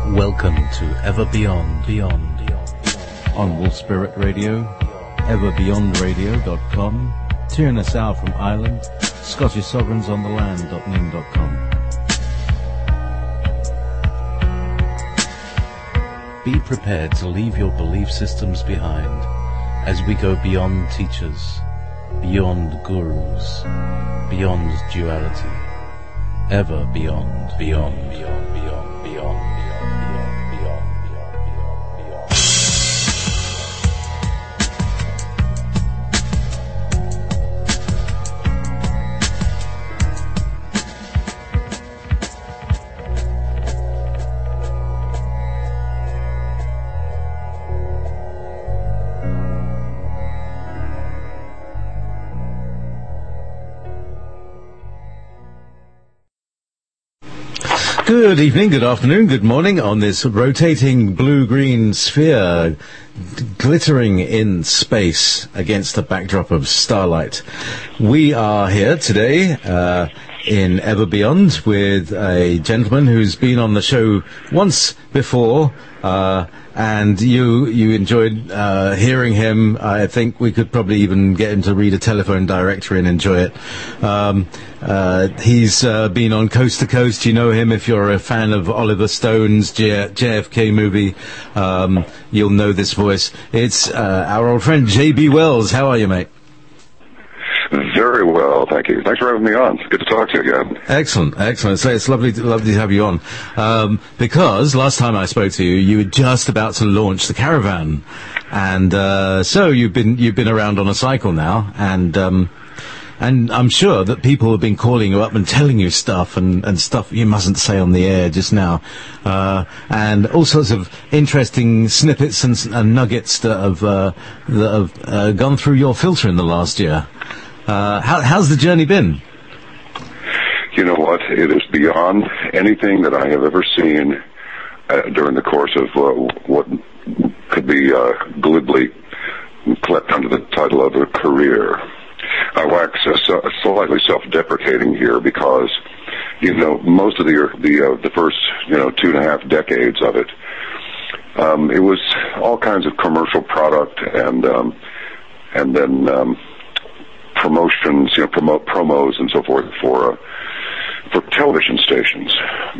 Welcome to Ever Beyond, on Wolf Spirit Radio, everbeyondradio.com, Tierna South from Ireland, Scottish Sovereigns on the Land.ning.com. Be prepared to leave your belief systems behind as we go beyond teachers, beyond gurus, beyond duality, ever beyond, beyond, beyond, beyond, beyond. Good evening, good afternoon, good morning on this rotating blue-green sphere glittering in space against the backdrop of starlight. We are here today in Ever Beyond with a gentleman who's been on the show once before, and you enjoyed hearing him. I think we could probably even get him to read a telephone directory and enjoy it. He's been on Coast to Coast. You know him if you're a fan of Oliver Stone's JFK movie. You'll know this voice. It's our old friend J.B. Wells. How are you, mate? Very well, thank you. Thanks for having me on. It's good to talk to you again. Excellent. So it's lovely to have you on. Because last time I spoke to you, you were just about to launch the Caravan, and so you've been around on a cycle now, and I'm sure that people have been calling you up and telling you stuff and stuff you mustn't say on the air just now, and all sorts of interesting snippets and nuggets that have gone through your filter in the last year. How's the journey been? You know what? It is beyond anything that I have ever seen during the course of what could be glibly clapped under the title of a career. I wax slightly self-deprecating here because, you know, most of the first 2.5 decades of it, it was all kinds of commercial product and then promotions, promos and so forth for television stations.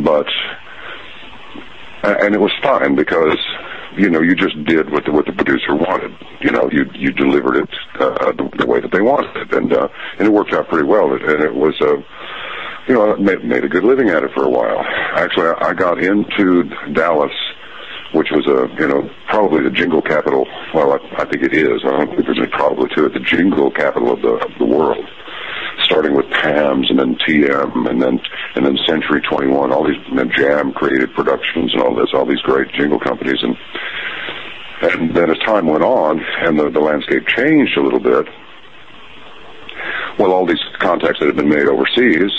And it was fine because, you just did what the producer wanted. You delivered it the way that they wanted it, and it worked out pretty well. And it was, I made a good living at it for a while. Actually, I got into Dallas, which was probably the jingle capital. Well, I think it is. I don't think there's any probably to it. The jingle capital of the world, starting with PAMS and then TM and then Century 21, all these Jam Creative Productions and all these great jingle companies, and then as time went on and the landscape changed a little bit, well, all these contacts that had been made overseas,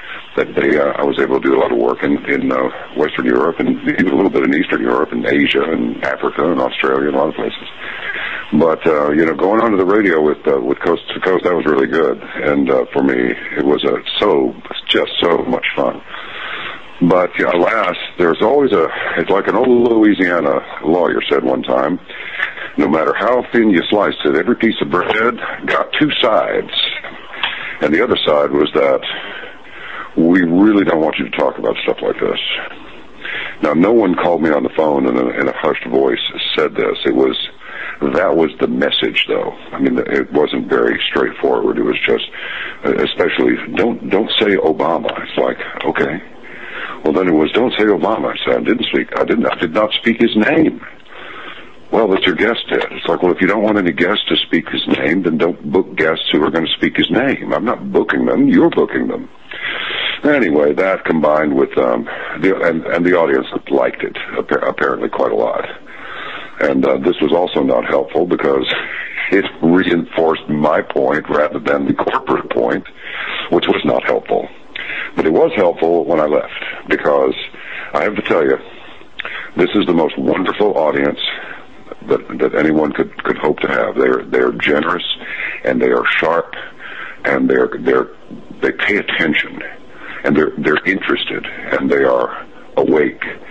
I was able to do a lot of work in Western Europe and even a little bit in Eastern Europe and Asia and Africa and Australia and a lot of places. But going onto the radio with Coast to Coast, that was really good, and for me it was just so much fun. But alas, there's always it's like an old Louisiana lawyer said one time, no matter how thin you sliced it, every piece of bread got two sides, and the other side was that we really don't want you to talk about stuff like this. Now, no one called me on the phone and in a hushed voice said this. That was the message, though. I mean, it wasn't very straightforward. It was just, especially, don't say Obama. It's like, okay. Well, then it was, don't say Obama. I said, I did not speak his name. Well, but your guest did. It's like, well, if you don't want any guests to speak his name, then don't book guests who are going to speak his name. I'm not booking them. You're booking them. Anyway, that combined with the audience liked it apparently quite a lot, and this was also not helpful because it reinforced my point rather than the corporate point, which was not helpful. But it was helpful when I left, because I have to tell you, this is the most wonderful audience that anyone could hope to have. They're generous, and they are sharp, and they pay attention. And they're interested, and they are awake, and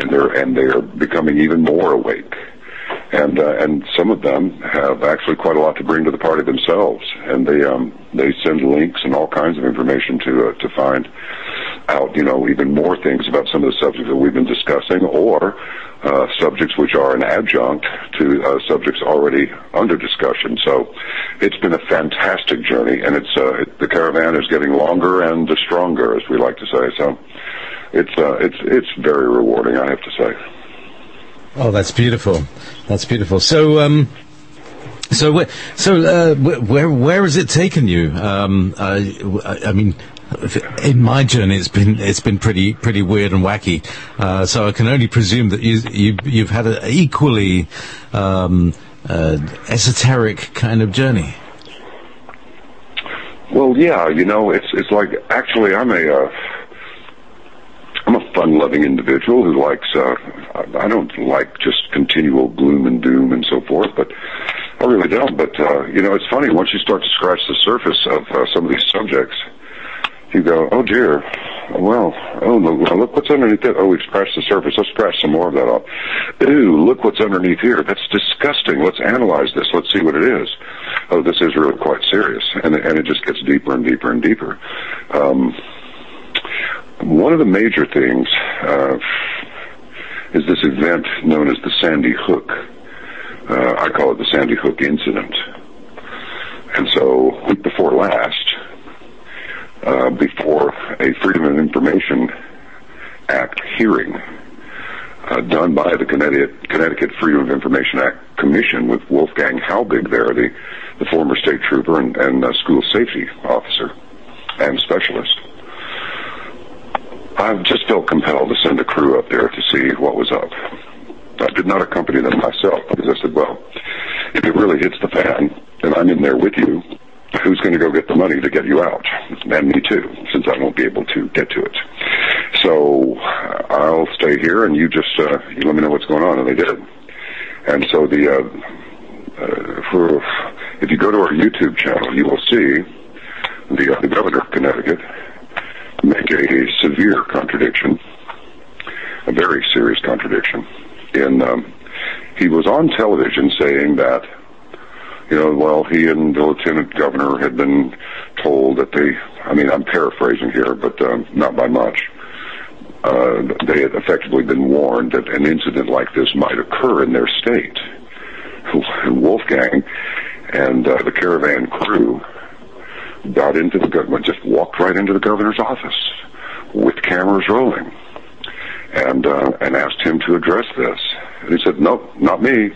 and they're becoming even more awake. And some of them have actually quite a lot to bring to the party themselves, and they send links and all kinds of information to find out, even more things about some of the subjects that we've been discussing, or subjects which are an adjunct to subjects already under discussion. So it's been a fantastic journey, and the caravan is getting longer and stronger, as we like to say. So it's very rewarding, I have to say. Oh, that's beautiful. That's beautiful. So, where has it taken you? I mean, in my journey, it's been pretty weird and wacky. So I can only presume that you've had an equally esoteric kind of journey. Well, yeah, it's like, actually, I'm a fun-loving individual who likes, I don't like just continual gloom and doom and so forth, but I really don't. But, it's funny, once you start to scratch the surface of some of these subjects, you go, oh dear, well, look what's underneath it. Oh, we've scratched the surface. Let's scratch some more of that off. Ooh, look what's underneath here. That's disgusting. Let's analyze this. Let's see what it is. Oh, this is really quite serious. And it just gets deeper and deeper and deeper. One of the major things is this event known as the Sandy Hook. I call it the Sandy Hook incident. And so, week before last, before a Freedom of Information Act hearing done by the Connecticut Freedom of Information Act Commission with Wolfgang Halbig there, the former state trooper and school safety officer and specialist, I just felt compelled to send a crew up there to see what was up. I did not accompany them myself because I said, well, if it really hits the fan and I'm in there with you, who's going to go get the money to get you out? And me too, since I won't be able to get to it. So I'll stay here and you just you let me know what's going on. And they did. And so if you go to our YouTube channel, you will see the governor of Connecticut make a severe contradiction, a very serious contradiction. He was on television saying that, he and the lieutenant governor had been told that I'm paraphrasing here, but not by much, they had effectively been warned that an incident like this might occur in their state. And Wolfgang and the caravan crew got into the government, just walked right into the governor's office with cameras rolling, and asked him to address this. And he said, "Nope, not me.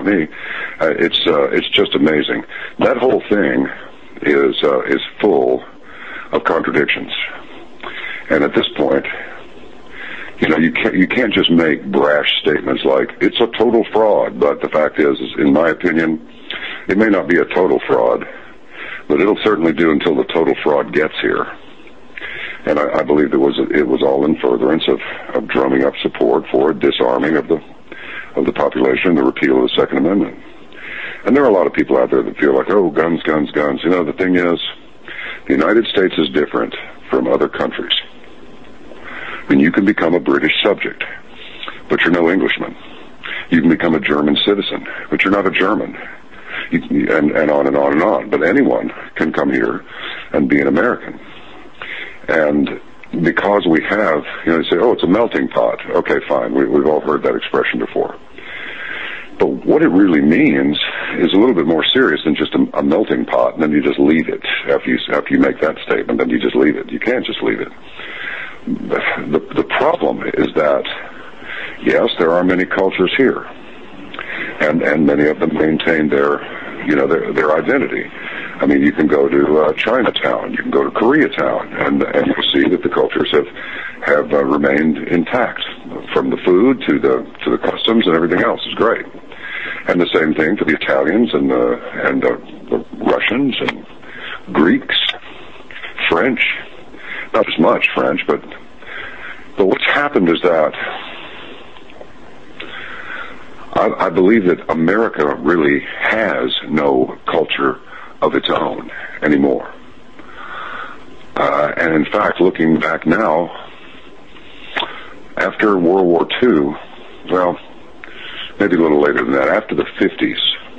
It's just amazing. That whole thing is full of contradictions, and at this point, you can't just make brash statements like it's a total fraud. But the fact is, in my opinion, it may not be a total fraud, but it'll certainly do until the total fraud gets here. And I believe it was all in furtherance of drumming up support for disarming of the population, the repeal of the Second Amendment. And there are a lot of people out there that feel like, oh, guns, guns, guns. The thing is, the United States is different from other countries. I mean, you can become a British subject, but you're no Englishman. You can become a German citizen, but you're not a German. And on and on and on. But anyone can come here and be an American. And because we have, they say, oh, it's a melting pot. Okay, fine. We've all heard that expression before. But what it really means is a little bit more serious than just a melting pot, and then you just leave it. After you make that statement, then you just leave it. You can't just leave it. The problem is that, yes, there are many cultures here, and many of them maintain their identity. I mean, you can go to Chinatown, you can go to Koreatown, and you'll see that the cultures have remained intact, from the food to the customs and everything else is great. And the same thing for the Italians and the Russians and Greeks, French. Not as much French, but what's happened is that I believe that America really has no culture of its own anymore. And in fact, looking back now, after World War II, well, maybe a little later than that, after the 50s,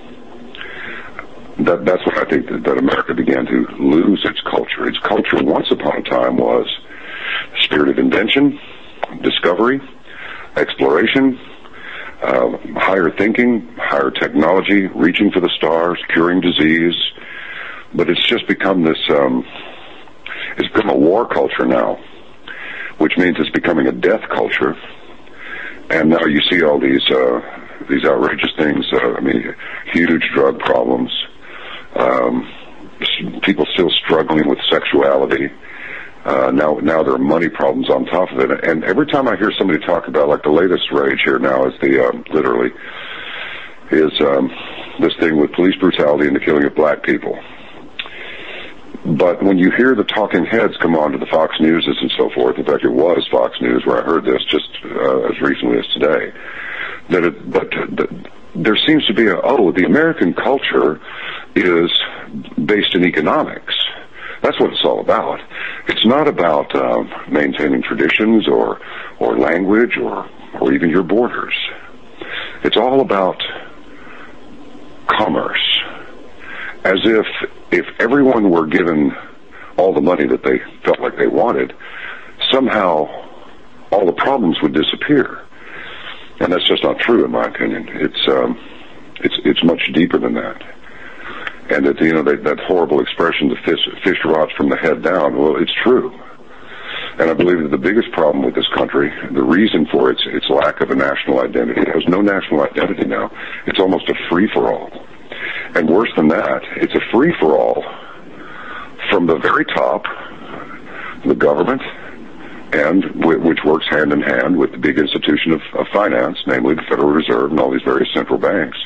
that's when I think that America began to lose its culture. Its culture once upon a time was spirit of invention, discovery, exploration, higher thinking, higher technology, reaching for the stars, curing disease. But it's just become this, it's become a war culture now, which means it's becoming a death culture. And now you see all these outrageous things. Huge drug problems. People still struggling with sexuality. Now there are money problems on top of it. And every time I hear somebody talk about, like the latest rage here now is this thing with police brutality and the killing of black people. But when you hear the talking heads come on to the Fox News and so forth, in fact it was Fox News where I heard this just as recently as today, there seems to be the American culture is based in economics. That's what it's all about. It's not about maintaining traditions or language or even your borders. It's all about commerce. As if everyone were given all the money that they felt like they wanted, somehow all the problems would disappear. And that's just not true, in my opinion. It's much deeper than that. And that horrible expression, the fish rots from the head down. Well, it's true. And I believe that the biggest problem with this country, the reason for its lack of a national identity, it has no national identity now. It's almost a free-for-all. And worse than that, it's a free-for-all from the very top, the government, and which works hand in hand with the big institution of finance, namely the Federal Reserve and all these various central banks.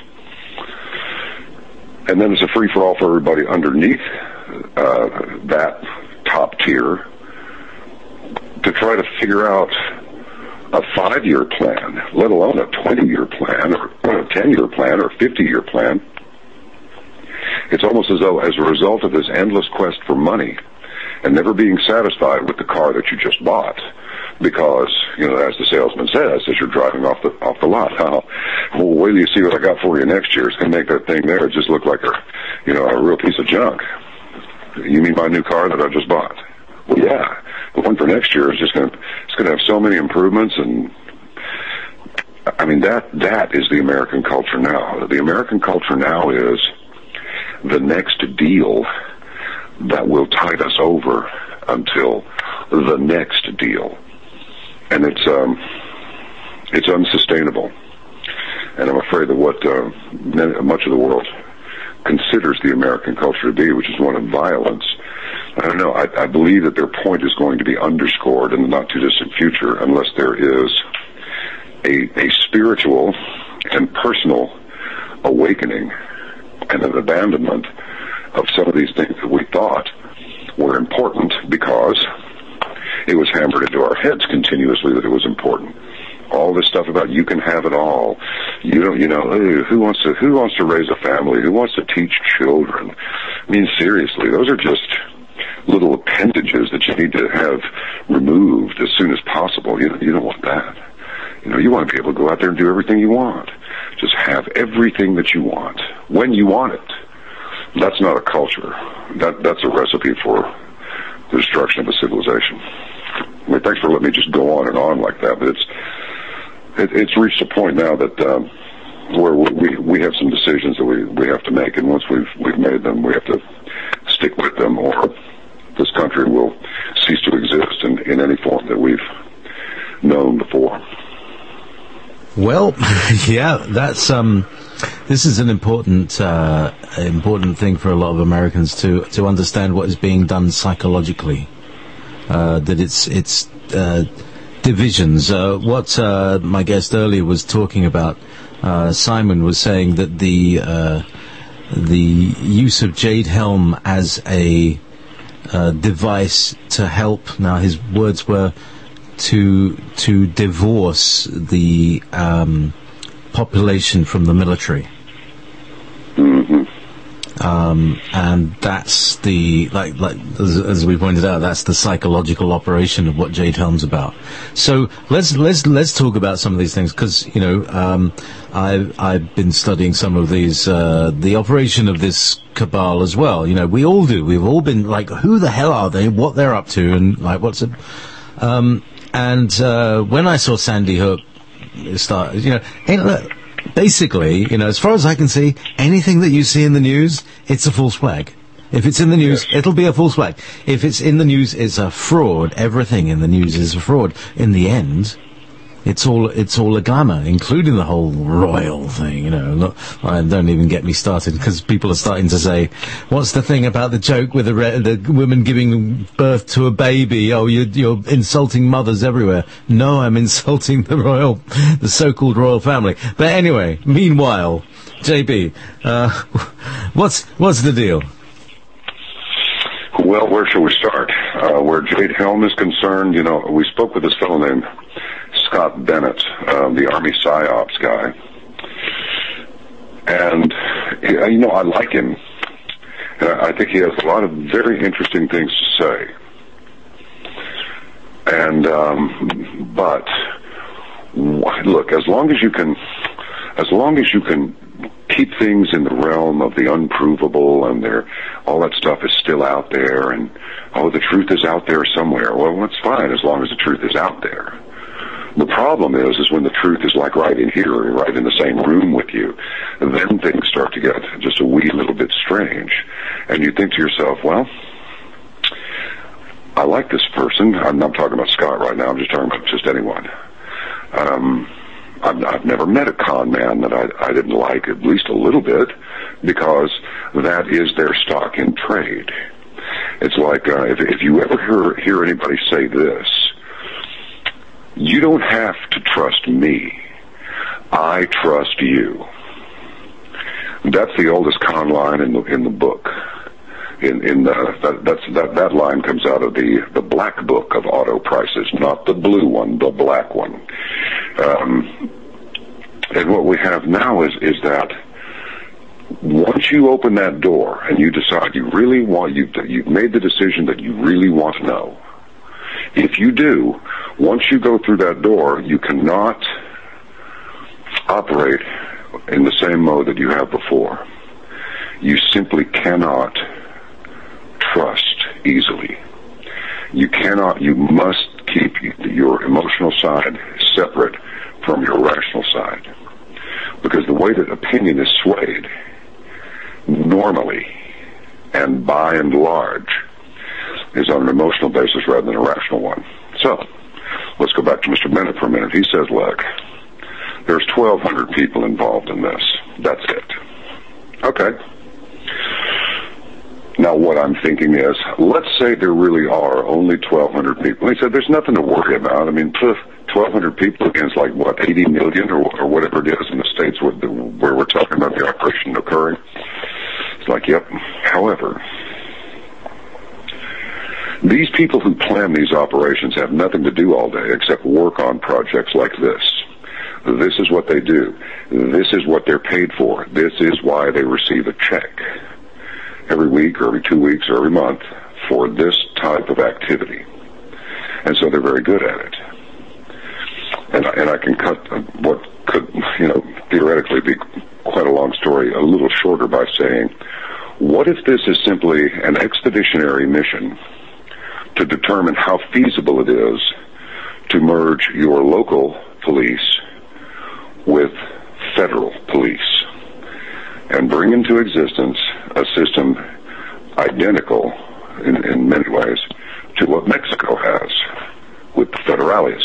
And then it's a free-for-all for everybody underneath that top tier to try to figure out a 5-year plan, let alone a 20-year plan or a 10-year plan or a 50-year plan. It's almost as though as a result of this endless quest for money and never being satisfied with the car that you just bought, because, as the salesman says, as you're driving off the lot, well, wait till you see what I got for you next year. It's going to make that thing there just look like a real piece of junk. You mean my new car that I just bought? Well, yeah. The one for next year is it's going to have so many improvements, and that is the American culture now. The American culture now is the next deal that will tide us over until the next deal. And it's unsustainable. And I'm afraid that what much of the world considers the American culture to be, which is one of violence, I don't know, I believe that their point is going to be underscored in the not-too-distant future unless there is a spiritual and personal awakening and an abandonment of some of these things that we thought were important because it was hammered into our heads continuously that it was important. All this stuff about you can have it all. Who wants to raise a family? Who wants to teach children? I mean, seriously, those are just little appendages that you need to have removed as soon as possible. You don't want that. You want to be able to go out there and do everything you want. Just have everything that you want when you want it. That's not a culture. That's a recipe for the destruction of a civilization. Thanks for letting me just go on and on like that, but it's reached a point now that where we have some decisions that we have to make, and once we've made them, we have to stick with them, or this country will cease to exist in any form that we've known before. Well, yeah, that's this is an important thing for a lot of Americans to understand what is being done psychologically. That it's divisions. What my guest earlier was talking about, Simon was saying that the use of Jade Helm as a device to help. Now his words were to divorce the population from the military. Mm-hmm. And that's the, as we pointed out, that's the psychological operation of what Jade Helm's about. So let's talk about some of these things, because, I've been studying some of these, the operation of this cabal as well. We all do. We've all been like, who the hell are they? What they're up to? And like, what's it? When I saw Sandy Hook start, look, basically, as far as I can see, anything that you see in the news, it's a false flag. If it's in the news, it'll be a false flag. If it's in the news, it's a fraud. Everything in the news is a fraud. In the end, it's all a glamour, including the whole royal thing. Look, don't even get me started, because people are starting to say, "What's the thing about the joke with the woman giving birth to a baby? Oh, you're insulting mothers everywhere." No, I'm insulting the so-called royal family. But anyway, meanwhile, JB, what's the deal? Well, where shall we start? Where Jade Helm is concerned, we spoke with this fellow named Scott Bennett, the Army PsyOps guy. And, I like him. I think he has a lot of very interesting things to say. And, but, look, as long as you can keep things in the realm of the unprovable, and all that stuff is still out there, and, the truth is out there somewhere. Well, that's fine, as long as the truth is out there. The problem is when the truth is like right in here, right in the same room with you, then things start to get just a wee little bit strange. And you think to yourself, well, I like this person. I'm not talking about Scott right now. I'm just talking about just anyone. I've never met a con man that I didn't like at least a little bit, because that is their stock in trade. It's like, if you ever hear anybody say this, you don't have to trust me, I trust you. That's the oldest con line in the book. That line comes out of the black book of auto prices, not the blue one, the black one. And what we have now is that once you open that door and you decide you've made the decision that you really want to know. If you do, once you go through that door, you cannot operate in the same mode that you have before. You simply cannot trust easily. You must keep your emotional side separate from your rational side. Because the way that opinion is swayed, normally, and by and large, is on an emotional basis rather than a rational one. So, let's go back to Mr. Bennett for a minute. He says, look, there's 1,200 people involved in this. That's it. Okay. Now, what I'm thinking is, let's say there really are only 1,200 people. He said, there's nothing to worry about. I mean, 1,200 people against, 80 million or whatever it is in the States where we're talking about the operation occurring. It's like, yep. However, these people who plan these operations have nothing to do all day except work on projects like this. This is what they do. This is what they're paid for. This is why they receive a check every week or every 2 weeks or every month for this type of activity. And so they're very good at it. And I can cut what could, theoretically be quite a long story a little shorter by saying, what if this is simply an expeditionary mission to determine how feasible it is to merge your local police with federal police and bring into existence a system identical in many ways to what Mexico has with the federales.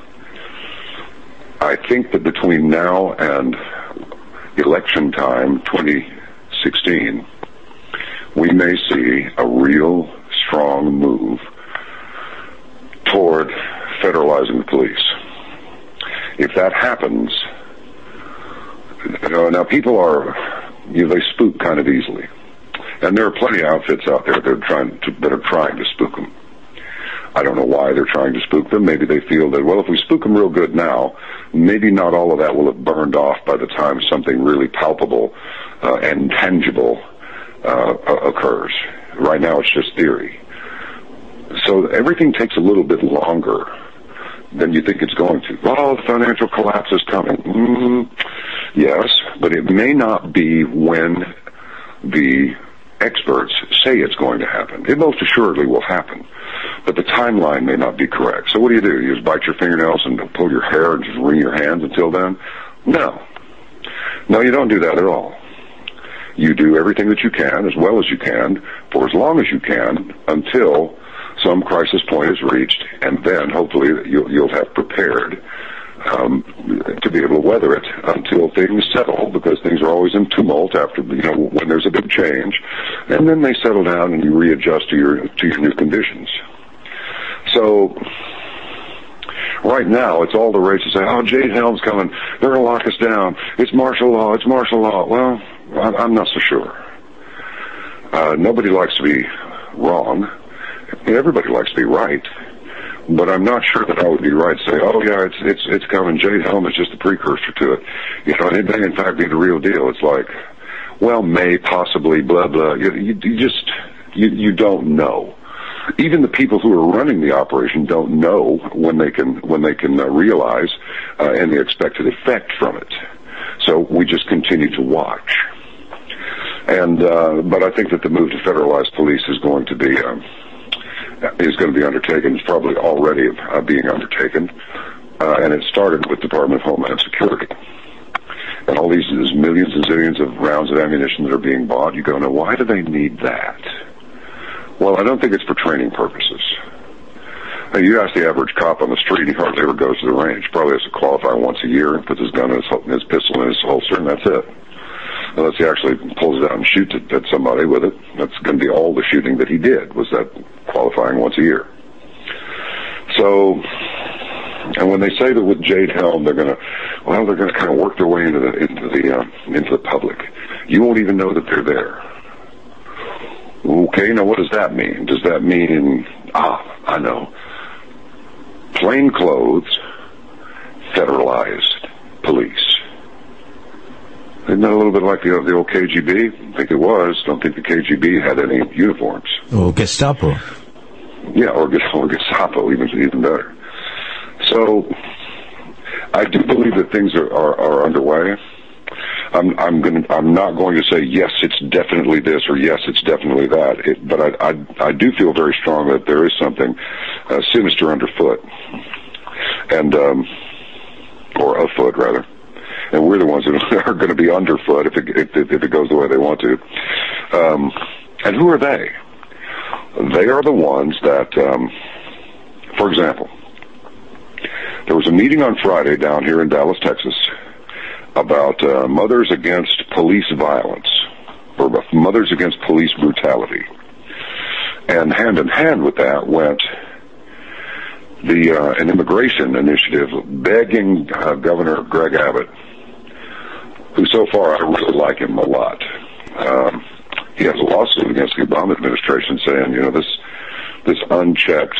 I think that between now and election time 2016, we may see a real strong move toward federalizing the police. If that happens, now people they spook kind of easily. And there are plenty of outfits out there that are trying to spook them. I don't know why they're trying to spook them. Maybe they feel that, well, if we spook them real good now, maybe not all of that will have burned off by the time something really palpable and tangible occurs. Right now it's just theory. So everything takes a little bit longer than you think it's going to. Oh, the financial collapse is coming. Yes, but it may not be when the experts say it's going to happen. It most assuredly will happen, but the timeline may not be correct. So what do? You just bite your fingernails and pull your hair and just wring your hands until then? No, you don't do that at all. You do everything that you can, as well as you can, for as long as you can, until some crisis point is reached, and then hopefully you'll have prepared to be able to weather it until things settle, because things are always in tumult after, when there's a big change, and then they settle down and you readjust to your new conditions. So right now, it's all the rage to say, oh, Jade Helm's coming, they're going to lock us down, it's martial law. Well, I'm not so sure. Nobody likes to be wrong. Everybody likes to be right. But I'm not sure that I would be right to say, oh yeah, it's coming. Jade Helm is just a precursor to it. And it may in fact be the real deal. It's like, well, may, possibly, blah, blah. You don't know. Even the people who are running the operation don't know when they can realize any expected effect from it. So we just continue to watch. And but I think that the move to federalized police is going to be undertaken. It's probably already being undertaken, and it started with Department of Homeland Security. And all these millions and zillions of rounds of ammunition that are being bought, you go, now why do they need that? Well, I don't think it's for training purposes. Now, you ask the average cop on the street, he hardly ever goes to the range. Probably has to qualify once a year and puts his gun in his pistol in his holster, and that's it. Unless he actually pulls it out and shoots it at somebody with it. That's going to be all the shooting that he did, was that qualifying once a year. So, and when they say that with Jade Helm, they're going to kind of work their way into the public. You won't even know that they're there. Okay, now what does that mean? Does that mean, I know, plainclothes, federalized police? Isn't that a little bit like the old KGB? I think it was. Don't think the KGB had any uniforms. Or Gestapo. Yeah, or Gestapo, even better. So, I do believe that things are underway. I'm not going to say yes, it's definitely this or yes, it's definitely that. But I do feel very strong that there is something sinister underfoot, and or afoot rather. And we're the ones that are going to be underfoot if it goes the way they want to. And who are they? They are the ones that, for example, there was a meeting on Friday down here in Dallas, Texas, about Mothers Against Police Violence, or Mothers Against Police Brutality. And hand in hand with that went an immigration initiative begging Governor Greg Abbott, who so far I really like him a lot. He has a lawsuit against the Obama administration saying, this unchecked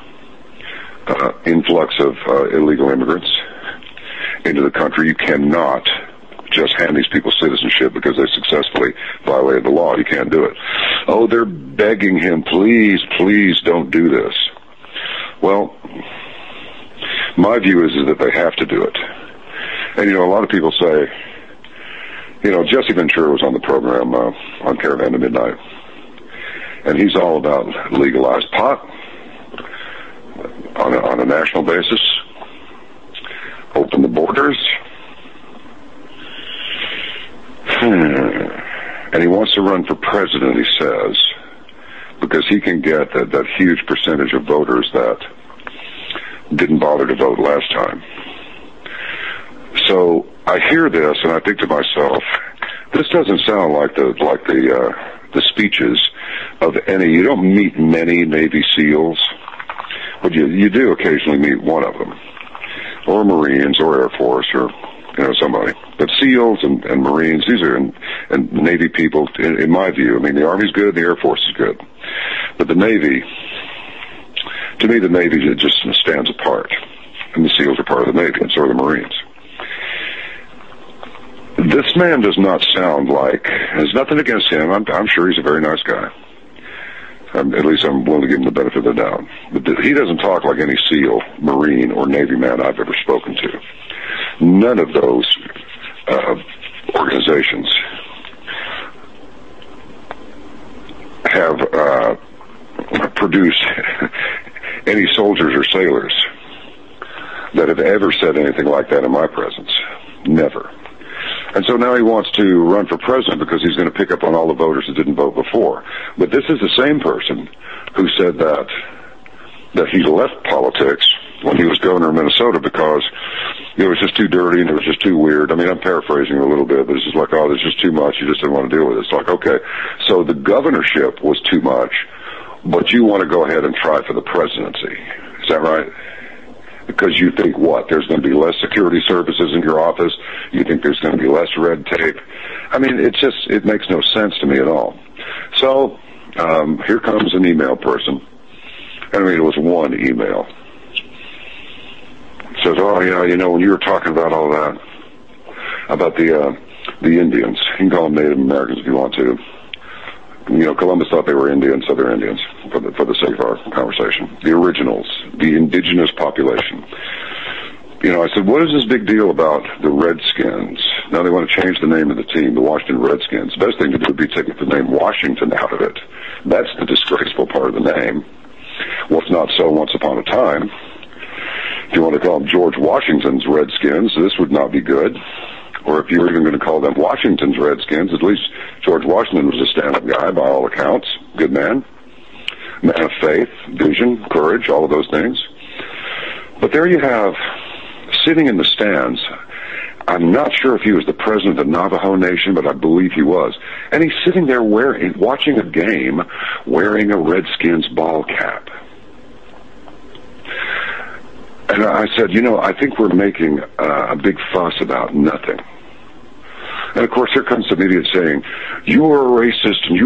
influx of illegal immigrants into the country, you cannot just hand these people citizenship because they successfully violated the law. You can't do it. Oh, they're begging him, please, please don't do this. Well, my view is that they have to do it. And, a lot of people say, Jesse Ventura was on the program on Caravan to Midnight, and he's all about legalized pot on a national basis, open the borders, and he wants to run for president, he says, because he can get that huge percentage of voters that didn't bother to vote last time. So I hear this and I think to myself, this doesn't sound like the speeches of any. You don't meet many Navy SEALs, but you do occasionally meet one of them, or Marines, or Air Force, or somebody. But SEALs and Marines, these are and Navy people. In my view, the Army's good, the Air Force is good, but the Navy, to me, the Navy just stands apart, and the SEALs are part of the Navy, and so are the Marines. This man does not sound like, there's nothing against him. I'm sure he's a very nice guy. At least I'm willing to give him the benefit of the doubt. But he doesn't talk like any SEAL, Marine, or Navy man I've ever spoken to. None of those organizations have produced any soldiers or sailors that have ever said anything like that in my presence. Never. And so now he wants to run for president because he's going to pick up on all the voters that didn't vote before. But this is the same person who said that he left politics when he was governor of Minnesota because it was just too dirty and it was just too weird. I mean, I'm paraphrasing a little bit, but it's just like, oh, there's just too much. You just didn't want to deal with it. It's like, okay, so the governorship was too much, but you want to go ahead and try for the presidency. Is that right? Because you think what? There's going to be less security services in your office? You think there's going to be less red tape? I mean, it makes no sense to me at all. So, here comes an email person. I mean, it was one email. It says, oh yeah, when you were talking about all that, about the Indians, you can call them Native Americans if you want to. Columbus thought they were Indians, so they're Indians for the sake of our conversation. The originals, the indigenous population. I said, what is this big deal about the Redskins? Now they want to change the name of the team, the Washington Redskins. The best thing to do would be take the name Washington out of it. That's the disgraceful part of the name. Well, it's not so once upon a time. If you want to call them George Washington's Redskins, this would not be good. Or if you were even going to call them Washington's Redskins, at least George Washington was a stand-up guy by all accounts. Good man. Man of faith, vision, courage, all of those things. But there you have, sitting in the stands, I'm not sure if he was the president of the Navajo Nation, but I believe he was. And he's sitting there watching a game, wearing a Redskins ball cap. And I said, I think we're making a big fuss about nothing. And of course, here comes some idiot saying, you're a racist and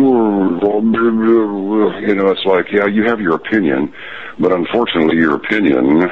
it's like, yeah, you have your opinion, but unfortunately your opinion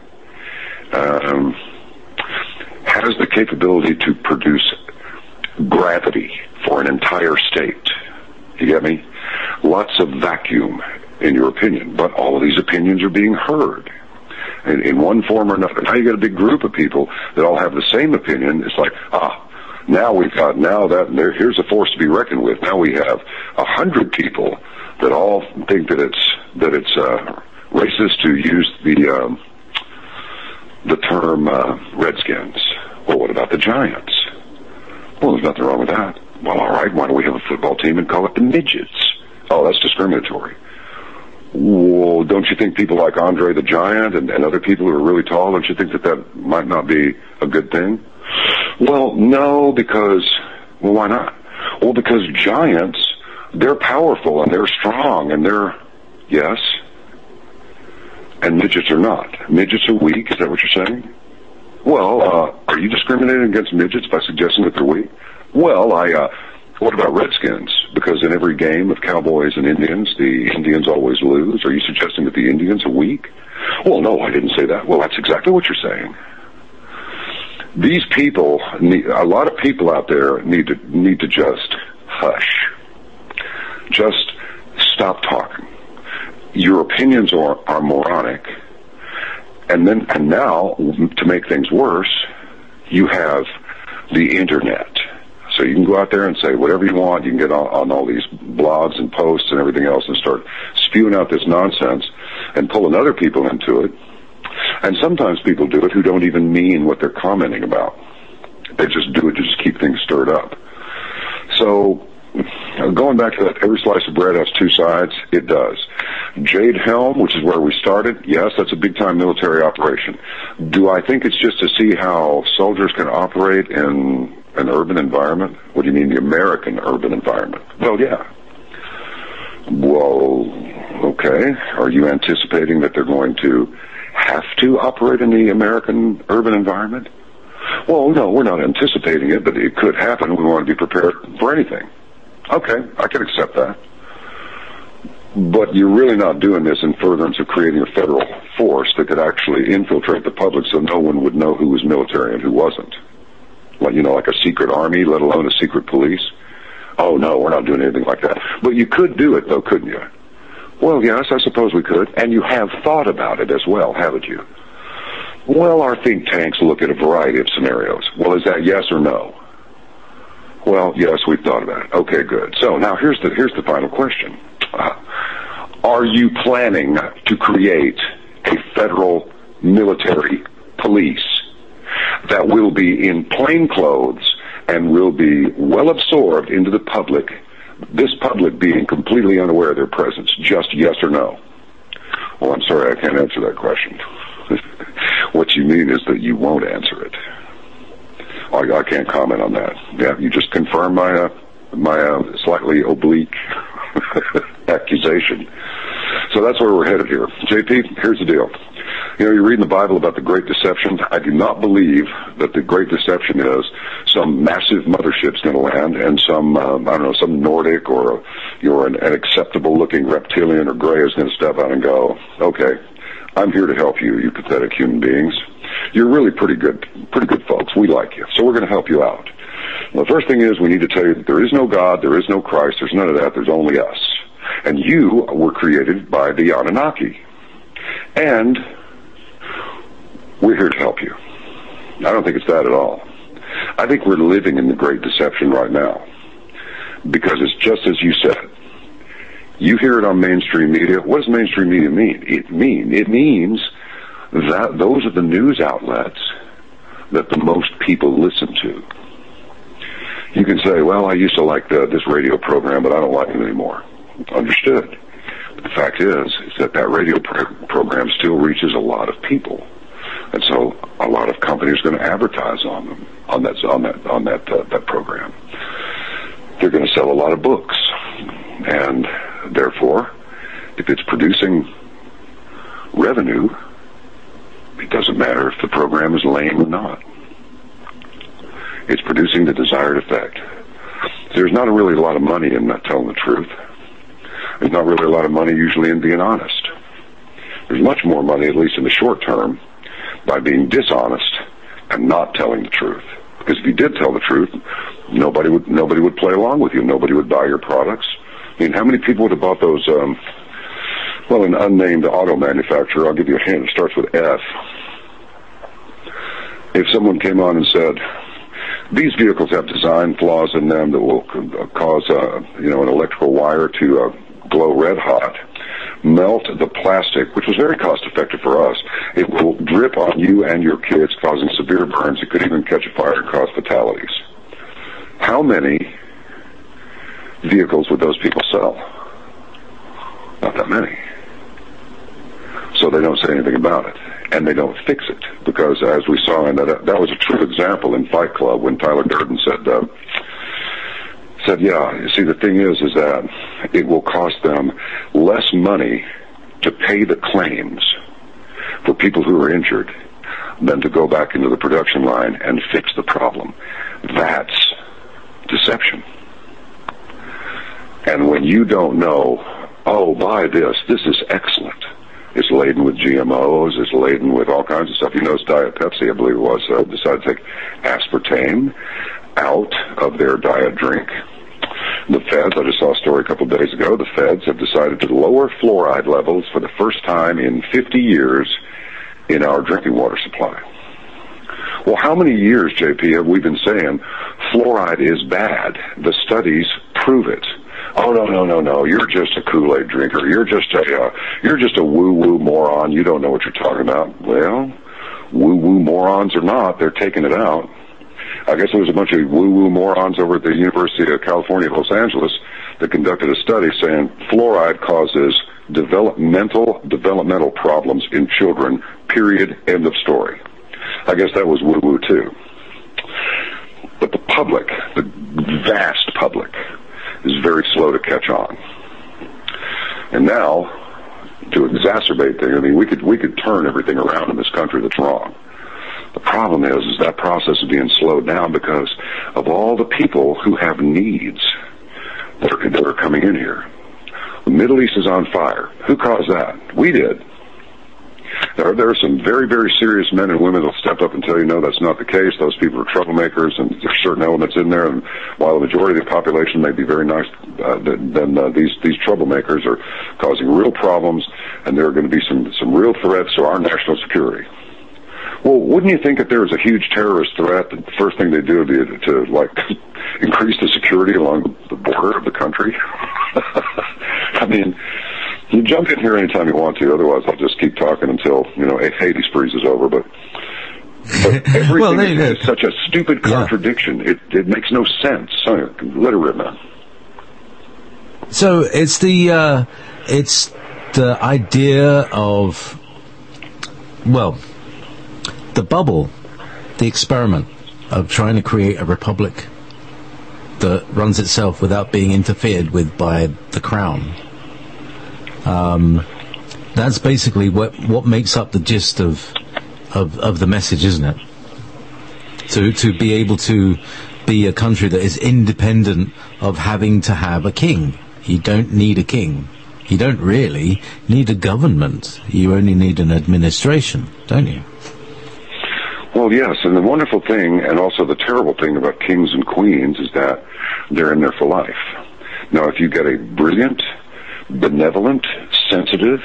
has the capability to produce gravity for an entire state. You get me? Lots of vacuum in your opinion, but all of these opinions are being heard in one form or another. Now you got a big group of people that all have the same opinion. It's like, here's a force to be reckoned with. Now we have 100 people that all think that it's racist to use the term Redskins. Well, what about the Giants? Well, there's nothing wrong with that. Well, all right, why don't we have a football team and call it the Midgets? Oh, that's discriminatory. Well, don't you think people like Andre the Giant and other people who are really tall, don't you think that might not be a good thing? Well, no, well, why not? Well, because giants, they're powerful and they're strong and yes, and midgets are not. Midgets are weak, is that what you're saying? Well, are you discriminating against midgets by suggesting that they're weak? Well, what about Redskins? Because in every game of Cowboys and Indians, the Indians always lose. Are you suggesting that the Indians are weak? Well, no, I didn't say that. Well, that's exactly what you're saying. These people, a lot of people out there need to just hush. Just stop talking. Your opinions are moronic. And now, to make things worse, you have the internet. So you can go out there and say whatever you want. You can get on all these blogs and posts and everything else and start spewing out this nonsense and pulling other people into it. And sometimes people do it who don't even mean what they're commenting about. They just do it to just keep things stirred up. So, going back to that, every slice of bread has two sides. It does. Jade Helm, which is where we started, yes, that's a big-time military operation. Do I think it's just to see how soldiers can operate in an urban environment? What do you mean, the American urban environment? Well, yeah. Well, okay. Are you anticipating that they're going to have to operate in the American urban environment? Well, no, we're not anticipating it, but it could happen. We want to be prepared for anything. Okay, I can accept that. But you're really not doing this in furtherance of creating a federal force that could actually infiltrate the public so no one would know who was military and who wasn't. like a secret army, let alone a secret police. Oh, no, we're not doing anything like that. But you could do it, though, couldn't you? Well, yes, I suppose we could. And you have thought about it as well, haven't you? Well, our think tanks look at a variety of scenarios. Well, is that yes or no? Well, yes, we've thought about it. Okay, good. So now here's the final question. Are you planning to create a federal military police that will be in plain clothes and will be well absorbed into the public, this public being completely unaware of their presence? Just yes or no? Well, I'm sorry, I can't answer that question. What you mean is that you won't answer it. I can't comment on that. Yeah, you just confirm my slightly oblique accusation. So that's where we're headed here. JP, here's the deal. You read in the Bible about the Great Deception. I do not believe that the Great Deception is some massive mothership's going to land and some, some Nordic or an acceptable-looking reptilian or gray is going to step out and go, okay, I'm here to help you, you pathetic human beings. You're really pretty good folks. We like you. So we're going to help you out. Well, the first thing is we need to tell you that there is no God, there is no Christ, there's none of that, there's only us. And you were created by the Anunnaki. And we're here to help you. I don't think it's that at all. I think we're living in the Great Deception right now. Because it's just as you said. You hear it on mainstream media. What does mainstream media mean? It means that those are the news outlets that the most people listen to. You can say, well, I used to like this radio program, but I don't like it anymore. Understood. But the fact is that radio program still reaches a lot of people. And so a lot of companies are going to advertise on them, on that program. They're going to sell a lot of books. And therefore, if it's producing revenue, it doesn't matter if the program is lame or not. It's producing the desired effect. There's not really a lot of money in not telling the truth. There's not really a lot of money usually in being honest. There's much more money, at least in the short term, by being dishonest and not telling the truth. Because if you did tell the truth, nobody would play along with you. Nobody would buy your products. I mean, how many people would have bought those, an unnamed auto manufacturer, I'll give you a hint, it starts with F. If someone came on and said, these vehicles have design flaws in them that will cause, an electrical wire to glow red hot, melt the plastic, which was very cost effective for us. It will drip on you and your kids, causing severe burns. It could even catch a fire and cause fatalities. How many vehicles would those people sell? Not that many. So they don't say anything about it, and they don't fix it, because as we saw in that was a true example in Fight Club when Tyler Durden said, yeah, you see, the thing is that it will cost them less money to pay the claims for people who are injured than to go back into the production line and fix the problem. That's deception. And when you don't know, oh, buy this is excellent. It's laden with GMOs, it's laden with all kinds of stuff. You notice Diet Pepsi, I believe it was, decided to take aspartame out of their diet drink. The feds, I just saw a story a couple of days ago, the feds have decided to lower fluoride levels for the first time in 50 years in our drinking water supply. Well, how many years, JP, have we been saying fluoride is bad? The studies prove it. Oh, no, you're just a Kool-Aid drinker. You're just a woo-woo moron. You don't know what you're talking about. Well, woo-woo morons or not, they're taking it out. I guess there was a bunch of woo-woo morons over at the University of California, Los Angeles, that conducted a study saying fluoride causes developmental problems in children, period, end of story. I guess that was woo-woo too. But the public, the vast public, is very slow to catch on. And now, to exacerbate things, I mean, we could turn everything around in this country that's wrong. The problem is that process is being slowed down because of all the people who have needs that are coming in here. The Middle East is on fire. Who caused that? We did. There are some very, very serious men and women that'll step up and tell you, no, that's not the case. Those people are troublemakers, and there's certain elements in there. And while the majority of the population may be very nice, these troublemakers are causing real problems, and there are going to be some real threats to our national security. Well, wouldn't you think if there was a huge terrorist threat, the first thing they do would be to increase the security along the border of the country? I mean, you jump in here anytime you want to. Otherwise, I'll just keep talking until Hades freezes over. But everything is such a stupid contradiction. Yeah. It makes no sense. So, let it rip, man. So it's the idea of, well, the bubble, the experiment of trying to create a republic that runs itself without being interfered with by the crown. That's basically what makes up the gist of the message, isn't it? To be able to be a country that is independent of having to have a king. You don't need a king. You don't really need a government. You only need an administration, don't you? Well, yes, and the wonderful thing, and also the terrible thing about kings and queens, is that they're in there for life. Now, if you get a brilliant, benevolent, sensitive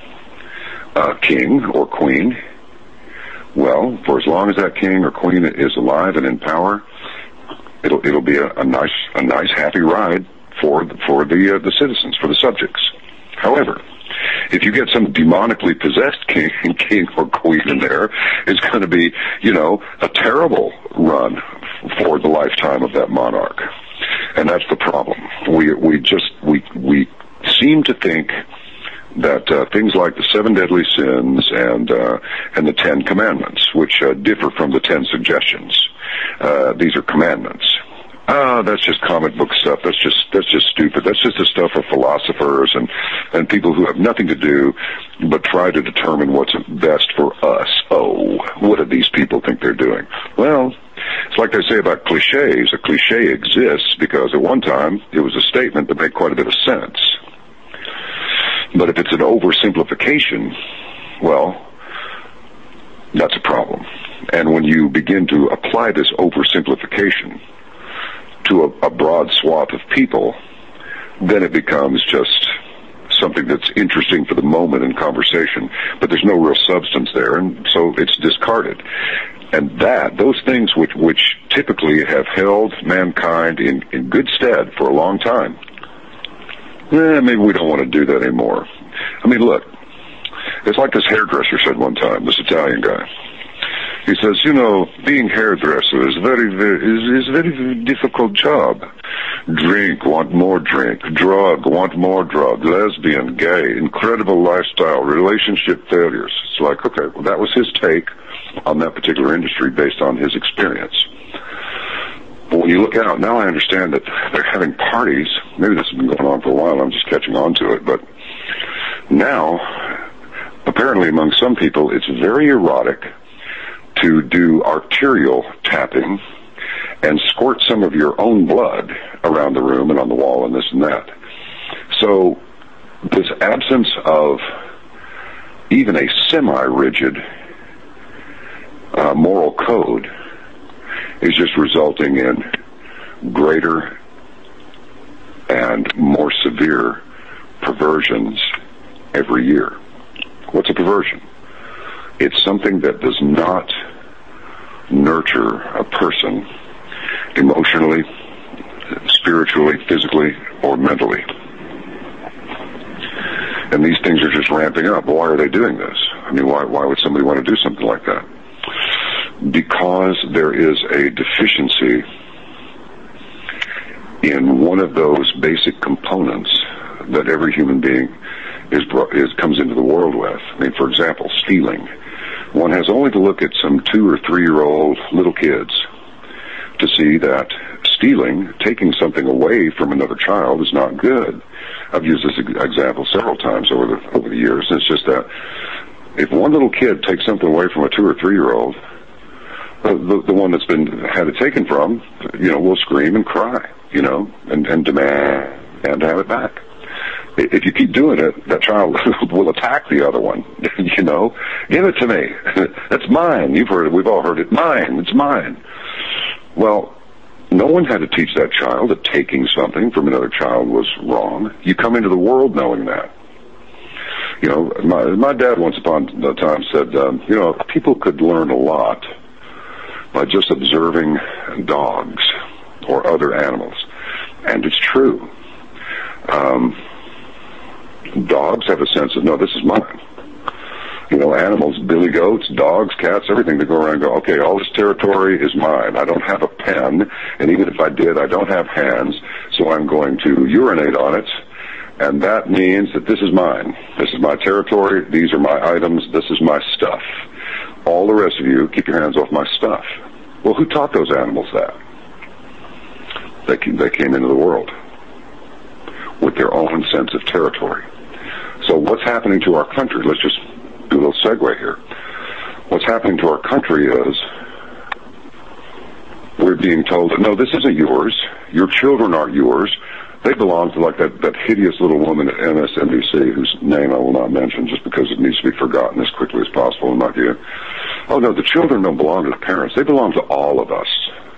king or queen, well, for as long as that king or queen is alive and in power, it'll be a nice, happy ride for the citizens, for the subjects. However, if you get some demonically possessed king or queen in there, it's going to be, a terrible run for the lifetime of that monarch. And that's the problem. We seem to think that things like the 7 deadly sins and the 10 commandments, which differ from the 10 suggestions, these are commandments. That's just comic book stuff. That's just stupid. That's just the stuff of philosophers and people who have nothing to do but try to determine what's best for us. Oh, what do these people think they're doing? Well, it's like they say about cliches. A cliche exists because at one time it was a statement that made quite a bit of sense. But if it's an oversimplification, well, that's a problem. And when you begin to apply this oversimplification to a broad swath of people, then it becomes just something that's interesting for the moment in conversation, but there's no real substance there, and so it's discarded. And those things which typically have held mankind in good stead for a long time, maybe we don't want to do that anymore. I mean, look, it's like this hairdresser said one time, this Italian guy. He says, being hairdresser is very difficult job. Drink, want more drink. Drug, want more drug. Lesbian, gay, incredible lifestyle, relationship failures. It's like, okay, well, that was his take on that particular industry based on his experience. But when you look out, now I understand that they're having parties. Maybe this has been going on for a while. I'm just catching on to it. But now, apparently among some people, it's very erotic to do arterial tapping and squirt some of your own blood around the room and on the wall and this and that. So this absence of even a semi-rigid moral code is just resulting in greater and more severe perversions every year. What's a perversion? It's something that does not nurture a person emotionally, spiritually, physically, or mentally. And these things are just ramping up. Why are they doing this? I mean, why would somebody want to do something like that? Because there is a deficiency in one of those basic components that every human being comes into the world with. I mean, for example, stealing. One has only to look at some 2 or 3-year-old little kids to see that stealing, taking something away from another child, is not good. I've used this example several times over the years, and it's just that if one little kid takes something away from a 2 or 3-year-old, the one that's had it taken from, will scream and cry, and demand to have it back. If you keep doing it, that child will attack the other one. You know, give it to me. That's mine. You've heard it. We've all heard it. Mine. It's mine. Well, no one had to teach that child that taking something from another child was wrong. You come into the world knowing that. You know, my dad once upon a time said, you know, people could learn a lot by just observing dogs or other animals. And it's true. Dogs have a sense of, no, this is mine. You know, animals, billy goats, dogs, cats, everything, they go around and go, okay, all this territory is mine. I don't have a pen, and even if I did, I don't have hands, so I'm going to urinate on it, and that means that this is mine. This is my territory, these are my items, this is my stuff. All the rest of you, keep your hands off my stuff. Well, who taught those animals that? They came into the world with their own sense of territory. So what's happening to our country, let's just do a little segue here. What's happening to our country is we're being told that, no, this isn't yours. Your children aren't yours. They belong to like that hideous little woman at MSNBC whose name I will not mention just because it needs to be forgotten as quickly as possible in my view. Oh, no, the children don't belong to the parents. They belong to all of us.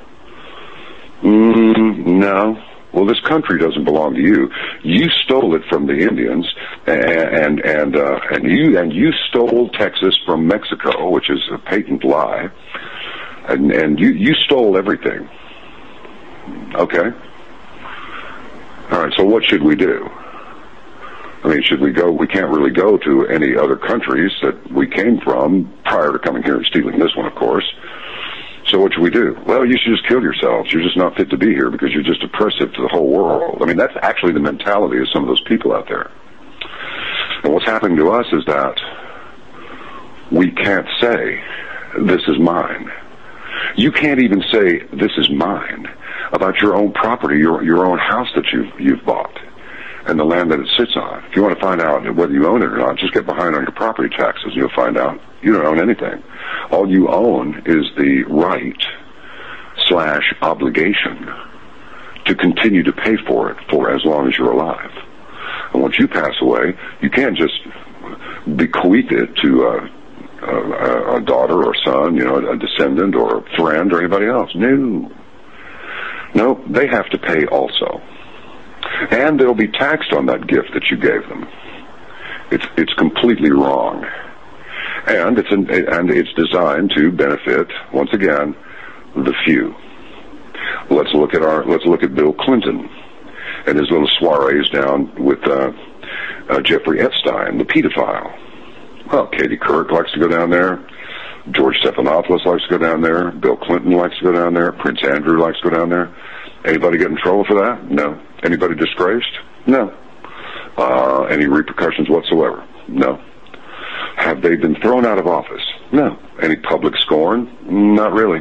No. Well, this country doesn't belong to you. You stole it from the Indians, and you stole Texas from Mexico, which is a patent lie. And you stole everything. Okay. All right. So what should we do? I mean, should we go? We can't really go to any other countries that we came from prior to coming here and stealing this one, of course. So what should we do? Well, you should just kill yourselves. You're just not fit to be here because you're just oppressive to the whole world. I mean, that's actually the mentality of some of those people out there. And what's happening to us is that we can't say, this is mine. You can't even say, this is mine, about your own property, your own house that you've bought, and the land that it sits on. If you want to find out whether you own it or not, just get behind on your property taxes and you'll find out you don't own anything. All you own is the right/obligation to continue to pay for it for as long as you're alive. And once you pass away, you can't just bequeath it to a daughter or son, you know, a descendant or a friend or anybody else. No, they have to pay also. And they'll be taxed on that gift that you gave them. It's completely wrong. And it's designed to benefit, once again, the few. Let's look at Bill Clinton and his little soirees down with Jeffrey Epstein, the pedophile. Well, Katie Couric likes to go down there. George Stephanopoulos likes to go down there. Bill Clinton likes to go down there. Prince Andrew likes to go down there. Anybody get in trouble for that? No. Anybody disgraced? No. Any repercussions whatsoever? No. Have they been thrown out of office? No. Any public scorn? Not really.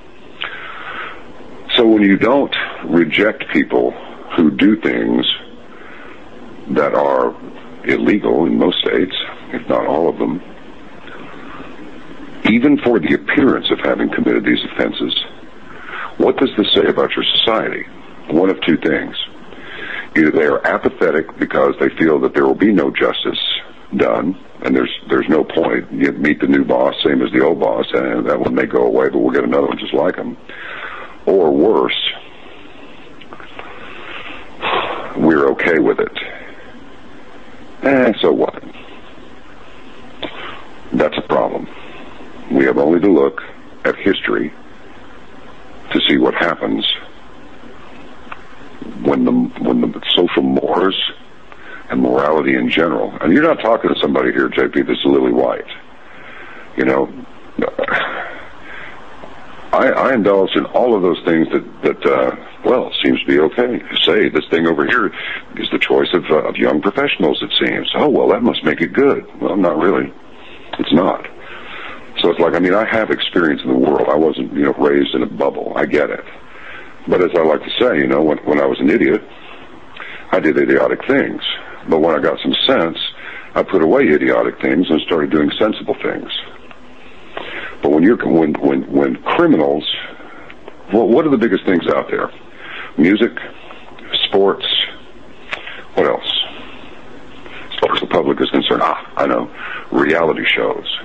So when you don't reject people who do things that are illegal in most states, if not all of them, even for the appearance of having committed these offenses, what does this say about your society? One of two things. Either they are apathetic because they feel that there will be no justice done, and there's no point. You meet the new boss, same as the old boss, and that one may go away, but we'll get another one just like him. Or worse, we're okay with it. So what? That's a problem. We have only to look at history to see what happens when the social mores and morality in general, and you're not talking to somebody here, JP, that's lily white. You know, I indulge in all of those things that seems to be okay. Say, this thing over here is the choice of young professionals, it seems. Oh, well, that must make it good. Well, not really. It's not. So it's like, I mean, I have experience in the world. I wasn't, raised in a bubble. I get it. But as I like to say, when I was an idiot, I did idiotic things. But when I got some sense, I put away idiotic things and started doing sensible things. But when criminals, what are the biggest things out there? Music, sports, what else? public is concerned, I know, reality shows.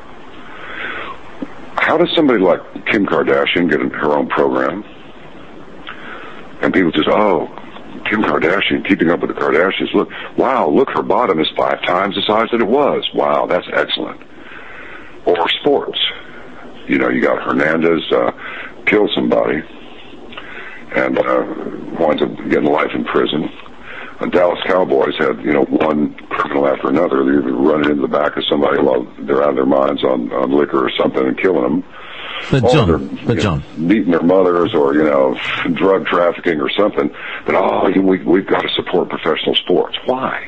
How does somebody like Kim Kardashian get her own program? And people just, Kim Kardashian, keeping up with the Kardashians. Look, her bottom is 5 times the size that it was. Wow, that's excellent. Or sports. You know, you got Hernandez kill somebody and winds up getting life in prison. The Dallas Cowboys had, one criminal after another. They're running into the back of somebody while they're out of their minds on liquor or something and killing them. But John, beating their mothers or, drug trafficking or something. But, we've got to support professional sports. Why?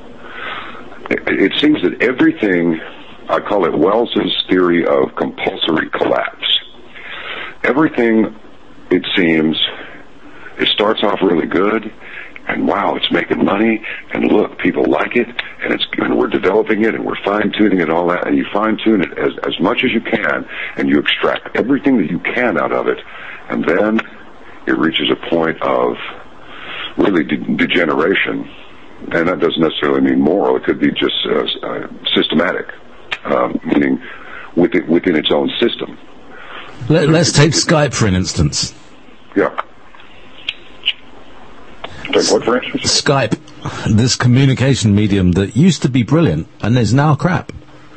It seems that everything, I call it Wells's theory of compulsory collapse. Everything, it seems, it starts off really good, and wow, it's making money, and look, people like it, and we're developing it, and we're fine-tuning it, all that, and you fine-tune it as much as you can, and you extract everything that you can out of it, and then it reaches a point of really degeneration, and that doesn't necessarily mean moral. It could be just systematic, meaning within its own system. Let's take Skype for an instance. Yeah. Take what, for instance? Skype, this communication medium that used to be brilliant and is now crap.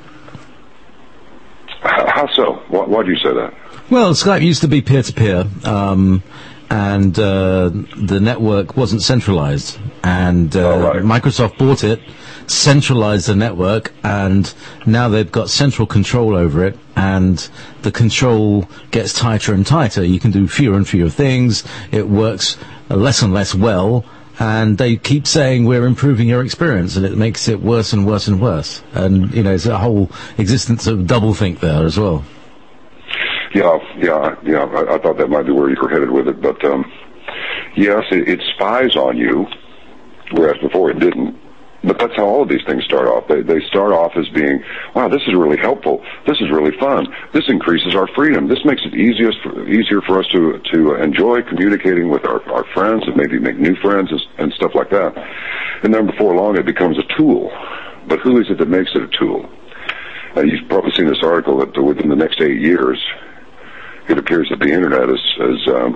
How so? Why do you say that? Well, Skype used to be peer-to-peer, and the network wasn't centralized. And Microsoft bought it, centralized the network, and now they've got central control over it, and the control gets tighter and tighter. You can do fewer and fewer things. It works less and less well, and they keep saying we're improving your experience, and it makes it worse and worse and worse. And, it's a whole existence of doublethink there as well. Yeah. I thought that might be where you were headed with it, but yes, it spies on you, whereas before it didn't. But that's how all of these things start off. They start off as being, wow, this is really helpful. This is really fun. This increases our freedom. This makes it easier for us to enjoy communicating with our friends and maybe make new friends and stuff like that. And then before long, it becomes a tool. But who is it that makes it a tool? You've probably seen this article that within the next 8 years, it appears that the internet is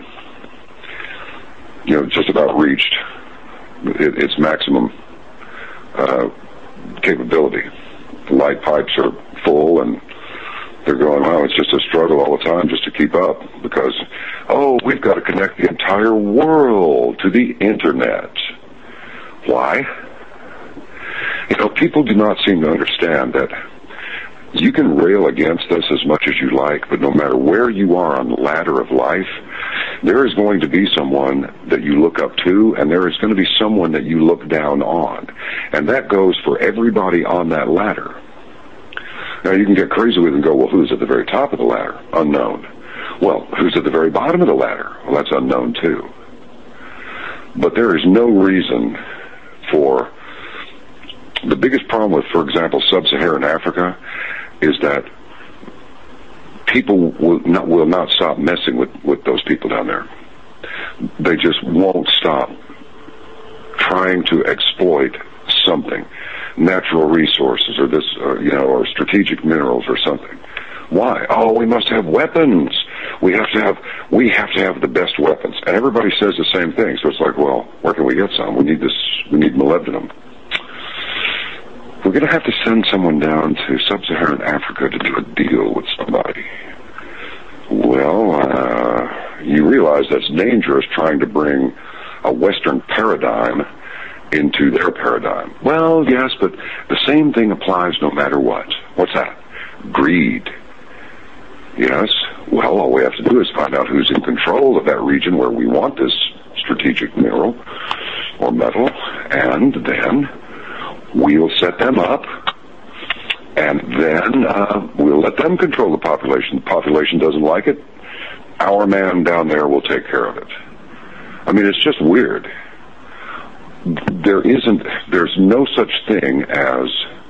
just about reached its maximum capability. The light pipes are full, and they're going, wow, it's just a struggle all the time just to keep up because, we've got to connect the entire world to the internet. Why? People do not seem to understand that you can rail against us as much as you like, but no matter where you are on the ladder of life, there is going to be someone that you look up to, and there is going to be someone that you look down on. And that goes for everybody on that ladder. Now, you can get crazy with it and go, well, who's at the very top of the ladder? Unknown. Well, who's at the very bottom of the ladder? Well, that's unknown, too. But there is no reason for... The biggest problem with, for example, sub-Saharan Africa is that people will not stop messing with those people down there. They just won't stop trying to exploit something, natural resources or or strategic minerals or something. Why? We must have weapons. We have to have the best weapons. And everybody says the same thing. So it's like, well, where can we get some? We need molybdenum. We're going to have to send someone down to sub-Saharan Africa to do a deal with somebody. Well, you realize that's dangerous trying to bring a Western paradigm into their paradigm. Well, yes, but the same thing applies no matter what. What's that? Greed. Yes. Well, all we have to do is find out who's in control of that region where we want this strategic mineral or metal, and then we'll set them up, and then we'll let them control the population. The population doesn't like it. Our man down there will take care of it. I mean, it's just weird. There's no such thing as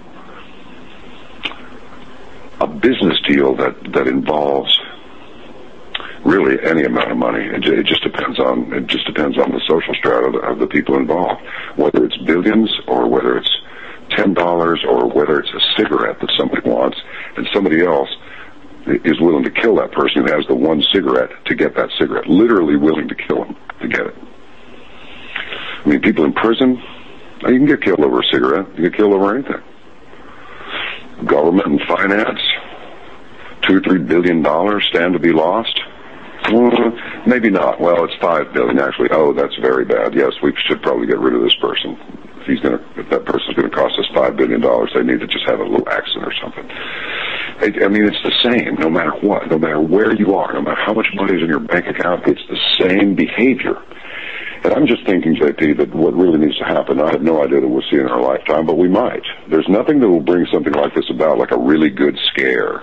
a business deal that involves really any amount of money. It just depends on the social strata of the people involved, whether it's billions or whether it's $10 or whether it's a cigarette that somebody wants, and somebody else is willing to kill that person who has the one cigarette to get that cigarette, literally willing to kill him to get it. I mean, people in prison, you can get killed over a cigarette. You can get killed over anything. Government and finance, $2 or $3 billion stand to be lost. Maybe not. Well, it's $5 billion actually. Oh, that's very bad. Yes, we should probably get rid of this person. If that person's going to cost us $5 billion, they need to just have a little accident or something. I mean, it's the same no matter what, no matter where you are, no matter how much money is in your bank account, it's the same behavior. And I'm just thinking, JP, that what really needs to happen, I have no idea that we'll see in our lifetime, but we might. There's nothing that will bring something like this about, like a really good scare.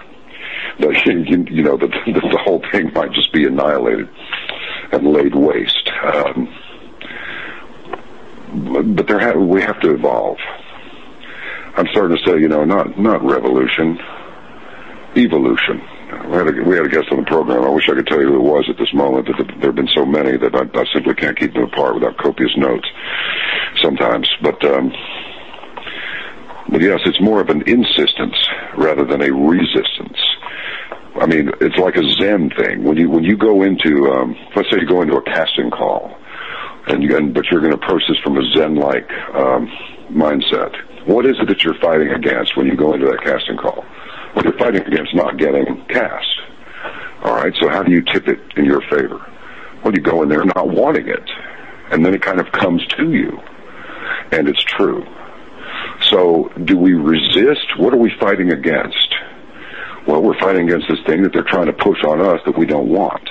The whole thing might just be annihilated and laid waste. But we have to evolve. I'm starting to say, not revolution, evolution. We had a guest on the program. I wish I could tell you who it was at this moment, but there have been so many that I simply can't keep them apart without copious notes sometimes. But yes, it's more of an insistence rather than a resistance. I mean, it's like a Zen thing. When you go into, let's say you go into a casting call, but you're going to approach this from a Zen-like mindset. What is it that you're fighting against when you go into that casting call? Well, you're fighting against not getting cast. All right, so how do you tip it in your favor? Well, you go in there not wanting it, and then it kind of comes to you, and it's true. So do we resist? What are we fighting against? Well, we're fighting against this thing that they're trying to push on us that we don't want.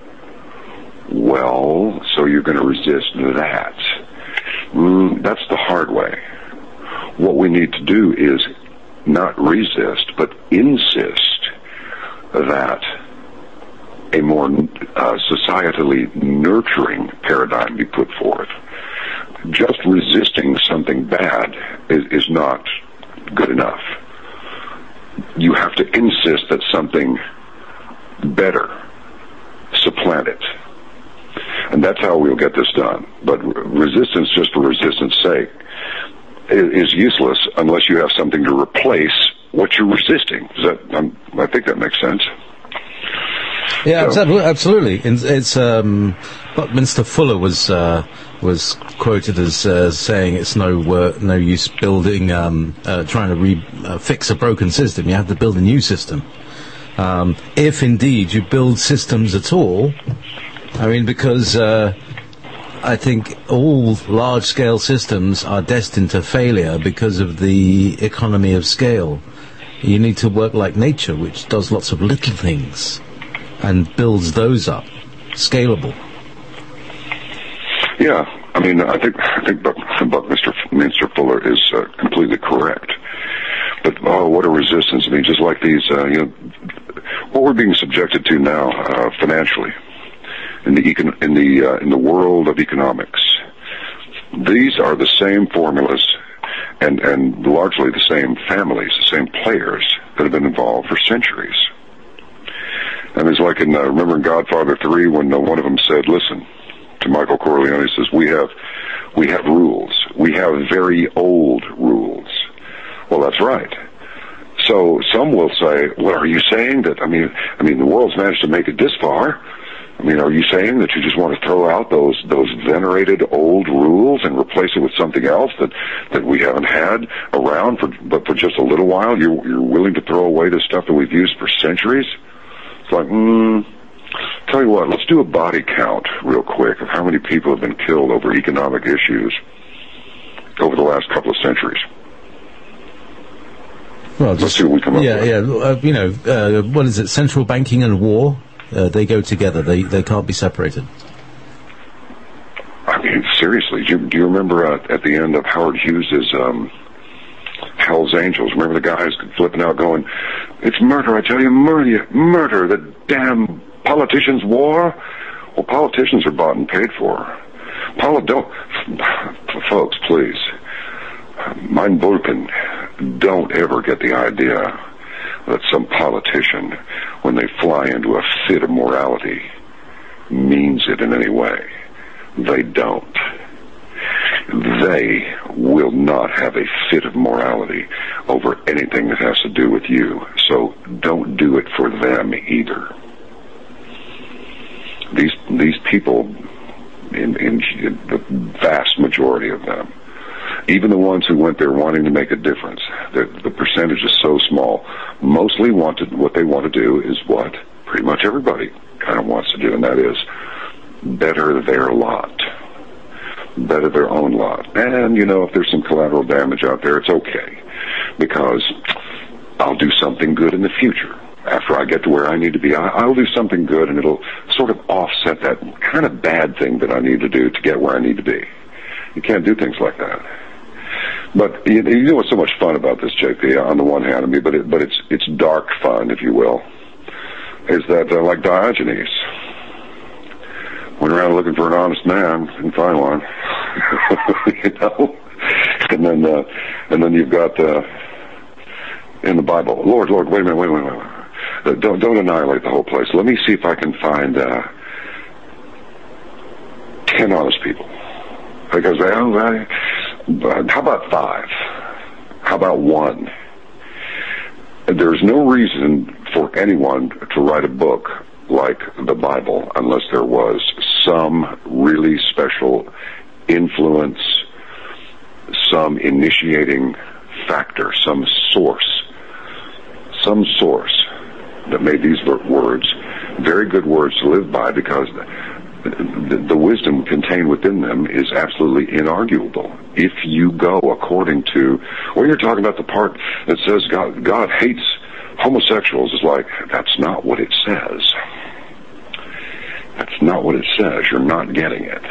Well, so you're going to resist that. That's the hard way. What we need to do is not resist, but insist that a more societally nurturing paradigm be put forth. Just resisting something bad is not good enough. You have to insist that something better supplant it. And that's how we'll get this done. But resistance just for resistance' sake is useless unless you have something to replace what you're resisting. I think that makes sense. Yeah, so. Absolutely. It's Buckminster Fuller was quoted as saying it's no use building trying to fix a broken system. You have to build a new system. If indeed you build systems at all, I mean, because I think all large-scale systems are destined to failure because of the economy of scale. You need to work like nature, which does lots of little things and builds those up, scalable. Yeah, I mean, I think Buckminster Fuller is completely correct. But what a resistance! I mean, just like these, what we're being subjected to now financially in the world of economics. These are the same formulas and largely the same families, the same players that have been involved for centuries. And it's like in remember in Godfather 3 when one of them said, "Listen," to Michael Corleone, he says, "We have rules. We have very old rules." Well, that's right. So some will say, "Well, are you saying that? I mean, the world's managed to make it this far. I mean, are you saying that you just want to throw out those venerated old rules and replace it with something else that we haven't had around for just a little while? You're willing to throw away the stuff that we've used for centuries?" It's like, tell you what, let's do a body count real quick of how many people have been killed over economic issues over the last couple of centuries. Well, let's see what we come up with. Yeah. What is it? Central banking and war, they go together. They can't be separated. I mean, seriously, do you remember at the end of Howard Hughes's Hell's Angels? Remember the guys flipping out, going, "It's murder! I tell you, murder! The damn politicians' war." Well, politicians are bought and paid for. Folks, please. Mein Vulcan, don't ever get the idea that some politician, when they fly into a fit of morality, means it in any way. They don't. they will not have a fit of morality over anything that has to do with you. So don't do it for them either. These people, in the vast majority of them, even the ones who went there wanting to make a difference, the percentage is so small. Mostly what they want to do is what pretty much everybody kind of wants to do, and that is better their lot, better their own lot. And, if there's some collateral damage out there, it's okay, because I'll do something good in the future. After I get to where I need to be, I'll do something good, and it'll sort of offset that kind of bad thing that I need to do to get where I need to be. You can't do things like that. But you know what's so much fun about this, JP? On the one hand, but it's dark fun, if you will. Is that like Diogenes went around looking for an honest man, didn't find one, and then you've got in the Bible, Lord, wait a minute. Don't annihilate the whole place. Let me see if I can find 10 honest people. Because how about 5? How about 1? There's no reason for anyone to write a book like the Bible unless there was some really special influence, some initiating factor, some source that made these words very good words to live by, because the wisdom contained within them is absolutely inarguable. If you go according to, you're talking about the part that says God hates homosexuals, is like, that's not what it says. That's not what it says. You're not getting it.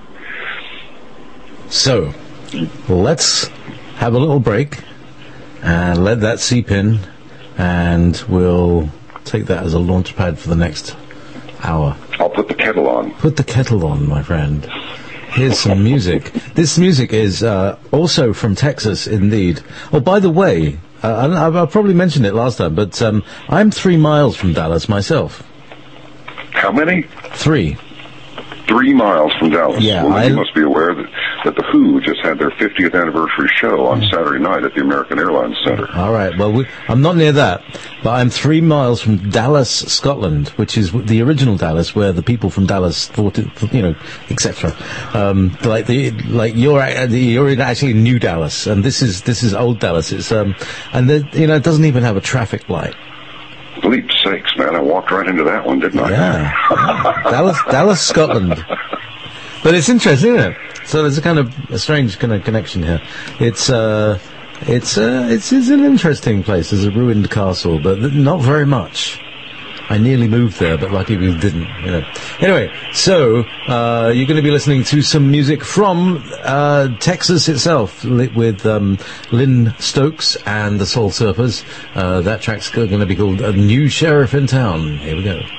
So, let's have a little break and let that seep in, and we'll take that as a launch pad for the next hour. I'll put the kettle on. Put the kettle on, my friend. Here's some music. This music is also from Texas, indeed. Oh, by the way, I probably mentioned it last time, but I'm 3 miles from Dallas myself. How many? 3. 3 miles from Dallas. Yeah, well, you must be aware that the Who just had their 50th anniversary show on Saturday night at the American Airlines Center. All right. Well, I'm not near that, but I'm 3 miles from Dallas, Scotland, which is the original Dallas, where the people from Dallas thought, etc. You're in actually New Dallas, and this is old Dallas. It's it doesn't even have a traffic light. Bleep sakes, man! I walked right into that one, didn't I? Yeah. Dallas, Scotland. But it's interesting, isn't it? So there's a strange kind of connection here. It's an interesting place. There's a ruined castle, but not very much. I nearly moved there, but lucky we didn't. Anyway, so you're going to be listening to some music from Texas itself with Lynn Stokes and the Soul Surfers. That track's going to be called "A New Sheriff in Town." Here we go.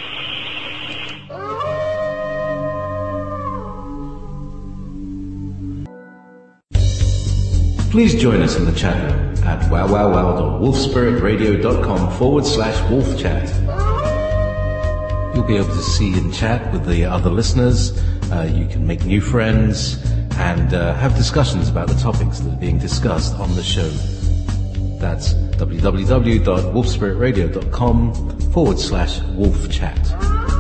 Please join us in the chat room at wowwowwow.wolfspiritradio.com/wolfchat. You'll be able to see and chat with the other listeners. You can make new friends and have discussions about the topics that are being discussed on the show. That's www.wolfspiritradio.com/wolfchat.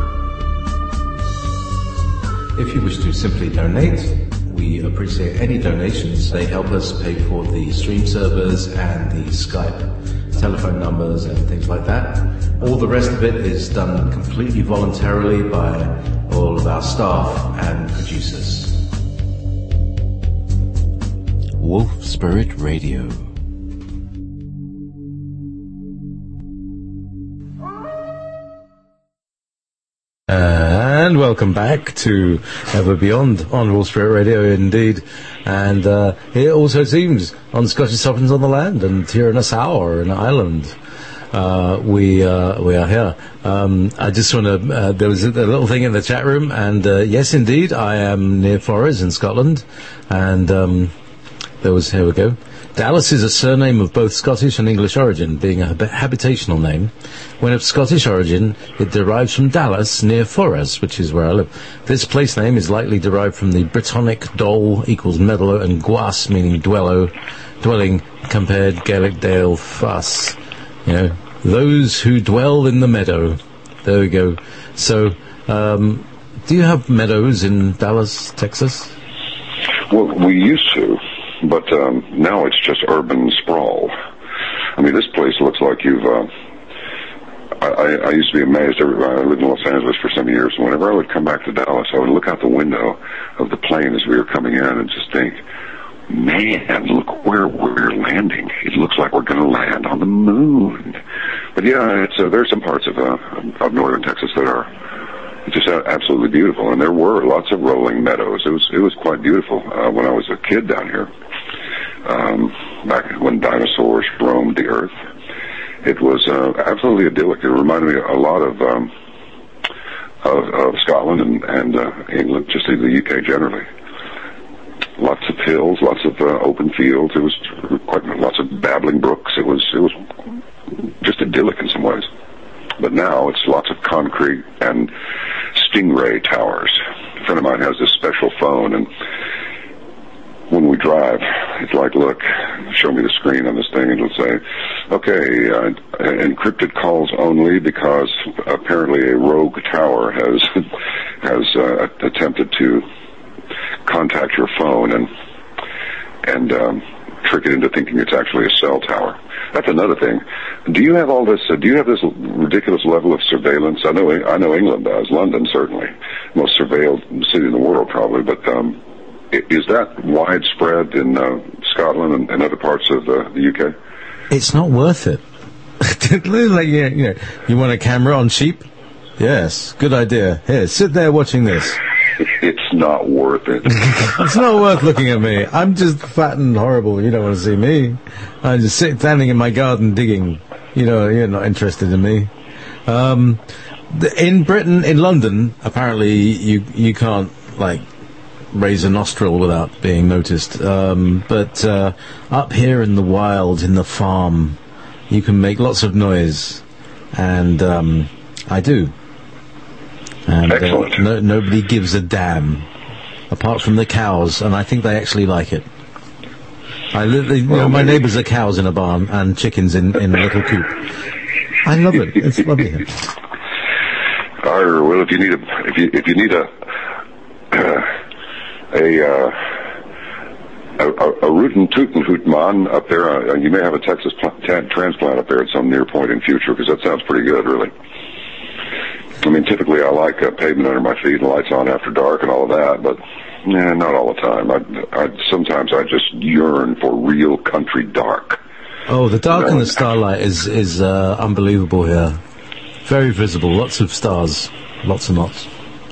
If you wish to simply donate, we appreciate any donations. They help us pay for the stream servers and the Skype telephone numbers and things like that. All the rest of it is done completely voluntarily by all of our staff and producers. Wolf Spirit Radio. And welcome back to Ever Beyond on Wolf Spirit Radio, indeed. And it also seems on Scottish Sovereigns on the Land and Tiranasaur in Ireland. We are here. I just want to, there was a little thing in the chat room, and yes, indeed, I am near Forres in Scotland, and Here we go. Dallas is a surname of both Scottish and English origin, being a habitational name. When of Scottish origin, it derives from Dallas, near Forres, which is where I live. This place name is likely derived from the Brittonic dol equals meadow, and guas, meaning dwelling, compared Gaelic dale fas. You know, those who dwell in the meadow. There we go. So, do you have meadows in Dallas, Texas? Well, we used to, but now it's just urban sprawl. I mean, this place looks like you've... I used to be amazed. I lived in Los Angeles for some years. Whenever I would come back to Dallas, I would look out the window of the plane as we were coming in and just think, man, look where we're landing. It looks like we're going to land on the moon. But yeah, there's some parts of northern Texas that are just absolutely beautiful, and there were lots of rolling meadows. It was quite beautiful when I was a kid down here, back when dinosaurs roamed the earth. It was absolutely idyllic. It reminded me a lot of Scotland and England, just in the UK generally. Lots of hills, lots of open fields. It was quite lots of babbling brooks. It was just idyllic in some ways. But now it's lots of concrete and stingray towers. A friend of mine has this special phone, and when we drive, it's like, look, show me the screen on this thing, and it'll say, okay, encrypted calls only, because apparently a rogue tower has attempted to contact your phone and trick it into thinking it's actually a cell tower. That's another thing. Do you have all this? Do you have this ridiculous level of surveillance? I know England does. London certainly, most surveilled city in the world probably. But is that widespread in Scotland and other parts of the UK? It's not worth it. Like, you want a camera on sheep? Yes, good idea. Here, sit there watching this. It's not worth it. It's not worth looking at me. I'm just fat and horrible. You don't want to see me. I'm just standing in my garden digging. You're not interested in me. In Britain, in London, apparently you can't, like, raise a nostril without being noticed. But up here in the wild, in the farm, you can make lots of noise. And I do. And nobody gives a damn, apart from the cows, and I think they actually like it. My neighbours are cows in a barn and chickens in a little coop. I love it. It's lovely here. Well, if you need a rootin' tootin' hoot man up there, you may have a Texas transplant up there at some near point in future, because that sounds pretty good, really. I mean, typically I like pavement under my feet and lights on after dark and all of that, but not all the time. Sometimes I just yearn for real country dark. Oh, the dark and the starlight is unbelievable here. Very visible, lots of stars, lots and lots.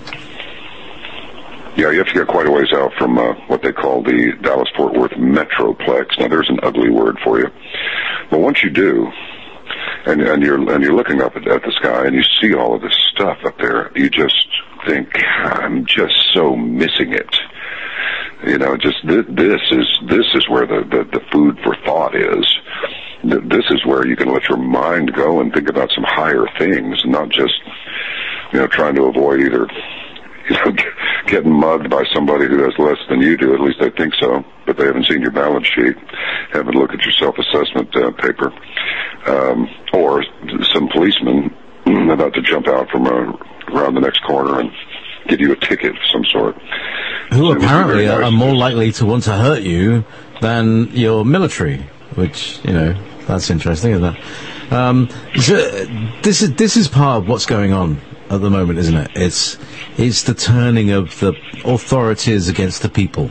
Yeah, you have to get quite a ways out from what they call the Dallas-Fort Worth Metroplex. Now, there's an ugly word for you. But once you do, and you're looking up at the sky, and you see all of this stuff up there, you just think, I'm just so missing it. Just this is where the food for thought is. This is where you can let your mind go and think about some higher things, not just trying to avoid either getting mugged by somebody who has less than you do. At least they think so, but they haven't seen your balance sheet, haven't looked at your self-assessment paper, or some policeman about to jump out from around the next corner and give you a ticket of some sort. Who apparently are more likely to want to hurt you than your military, which, that's interesting, isn't it? So this is part of what's going on at the moment, isn't it? It's the turning of the authorities against the people.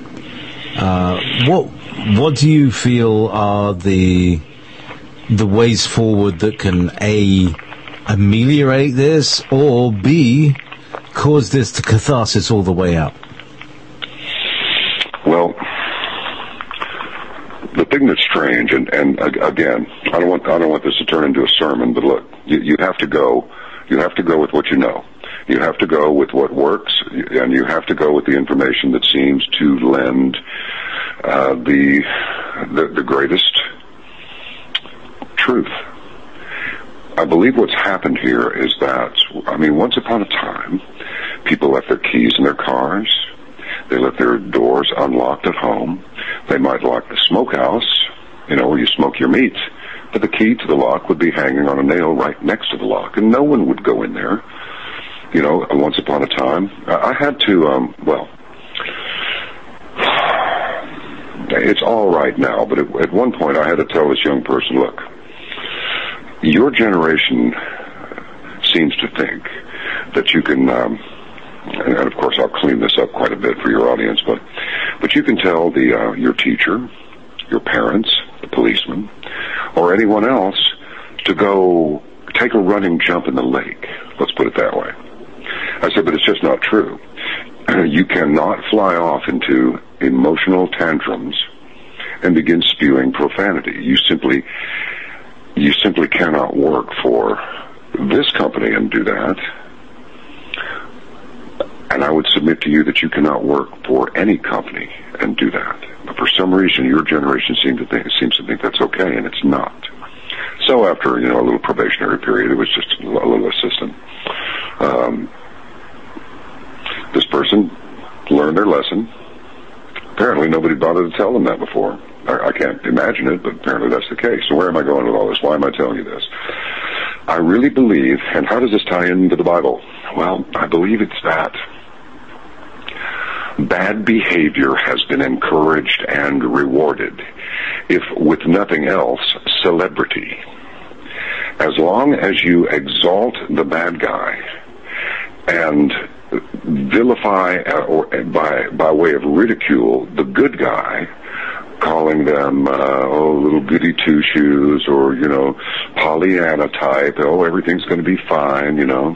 What do you feel are the ways forward that can A, ameliorate this, or B, cause this to catharsis all the way out? Well, the thing that's strange, and again, I don't want this to turn into a sermon, but look, you have to go with what you know. You have to go with what works, and you have to go with the information that seems to lend the greatest truth. I believe what's happened here is that, once upon a time, people left their keys in their cars. They left their doors unlocked at home. They might lock the smokehouse, where you smoke your meat, but the key to the lock would be hanging on a nail right next to the lock, and no one would go in there. Once upon a time, I had to, it's all right now, but at one point I had to tell this young person, look, your generation seems to think that you can, and of course I'll clean this up quite a bit for your audience, but you can tell your teacher, your parents, the policeman, or anyone else to go take a running jump in the lake. Let's put it that way. I said, but it's just not true. You cannot fly off into emotional tantrums and begin spewing profanity. You simply cannot work for this company and do that. And I would submit to you that you cannot work for any company and do that. But for some reason, your generation seems to think that's okay, and it's not. So after, a little probationary period, it was just a little assistant. This person learned their lesson. Apparently nobody bothered to tell them that before. I can't imagine it, but apparently that's the case. So where am I going with all this? Why am I telling you this? I really believe, and how does this tie into the Bible? Well, I believe it's that bad behavior has been encouraged and rewarded, if with nothing else, celebrity. As long as you exalt the bad guy and vilify or by way of ridicule the good guy, calling them little goody two shoes, or Pollyanna type, everything's going to be fine,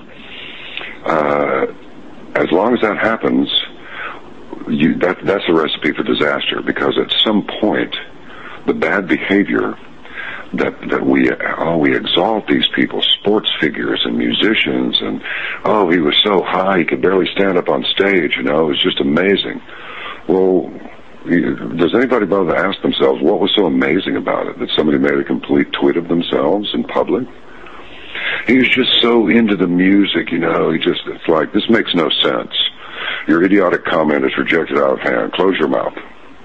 as long as that happens, that's a recipe for disaster, because at some point the bad behavior that we exalt these people, sports figures and musicians, and he was so high he could barely stand up on stage, it was just amazing. Well, does anybody bother to ask themselves what was so amazing about it that somebody made a complete twit of themselves in public? He was just so into the music, it's like, this makes no sense. Your idiotic comment is rejected out of hand. Close your mouth.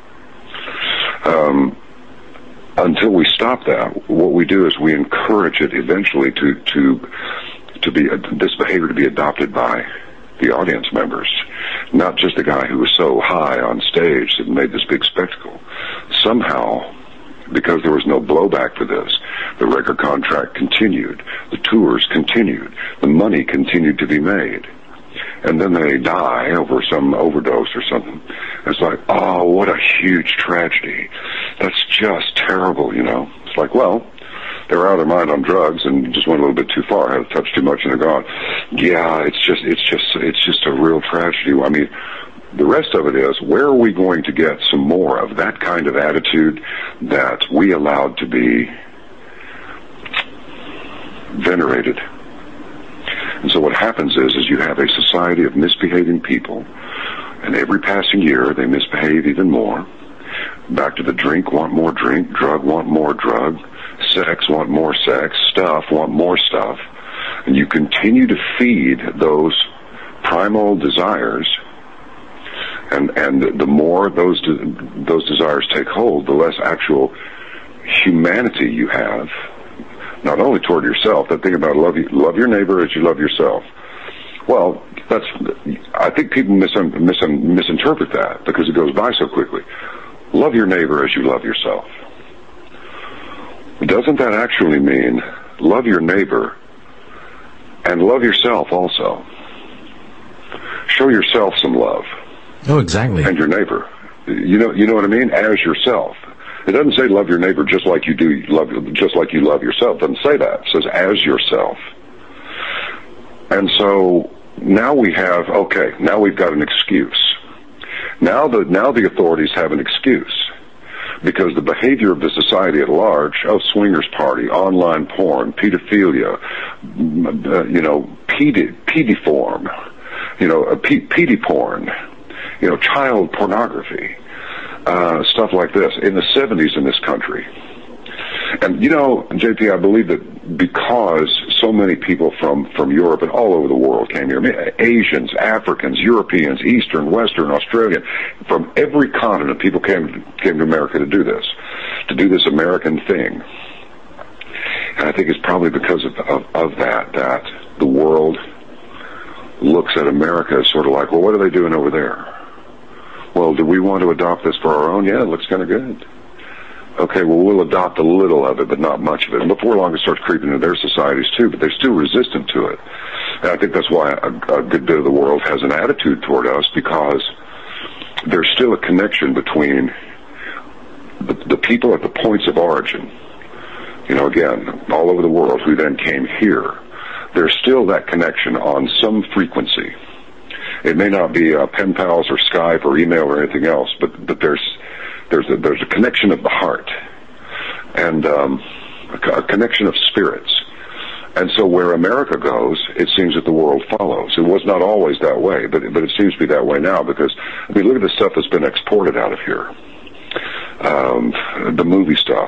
Until we stop that, what we do is we encourage it eventually to be this behavior to be adopted by the audience members, not just the guy who was so high on stage that made this big spectacle. Somehow, because there was no blowback for this, the record contract continued, the tours continued, the money continued to be made. And then they die over some overdose or something. It's like, oh, what a huge tragedy. That's just terrible, It's like, well, they were out of their mind on drugs and just went a little bit too far, had touched too much and they're gone. Yeah, it's just a real tragedy. The rest of it is, where are we going to get some more of that kind of attitude that we allowed to be venerated? And so what happens is you have a society of misbehaving people, and every passing year they misbehave even more. Back to the drink, want more drink, drug, want more drug, sex, want more sex, stuff, want more stuff. And you continue to feed those primal desires, and the more those desires take hold, the less actual humanity you have. Not only toward yourself, that thing about love your neighbor as you love yourself. Well, I think people misinterpret that because it goes by so quickly. Love your neighbor as you love yourself. Doesn't that actually mean love your neighbor and love yourself also? Show yourself some love. Oh, exactly. And your neighbor. You know what I mean? As yourself. It doesn't say love your neighbor just like you love yourself. It doesn't say that. It says as yourself. And so now we've got an excuse. Now the authorities have an excuse, because the behavior of the society at large, swingers party, online porn, pedophilia, pediform, pediporn, child pornography, stuff like this in the 70s in this country. And, JP, I believe that because so many people from Europe and all over the world came here, Asians, Africans, Europeans, Eastern, Western, Australian, from every continent, people came to America to do this American thing. And I think it's probably because of that the world looks at America as sort of like, well, what are they doing over there? Well, do we want to adopt this for our own? Yeah, it looks kind of good. Okay, well, we'll adopt a little of it, but not much of it. And before long, it starts creeping into their societies, too, but they're still resistant to it. And I think that's why a good bit of the world has an attitude toward us, because there's still a connection between the people at the points of origin, again, all over the world, who then came here. There's still that connection on some frequency. It may not be pen pals or Skype or email or anything else, but there's a connection of the heart and a connection of spirits. And so where America goes, it seems that the world follows. It was not always that way, but it seems to be that way now, because look at the stuff that's been exported out of here. The movie stuff,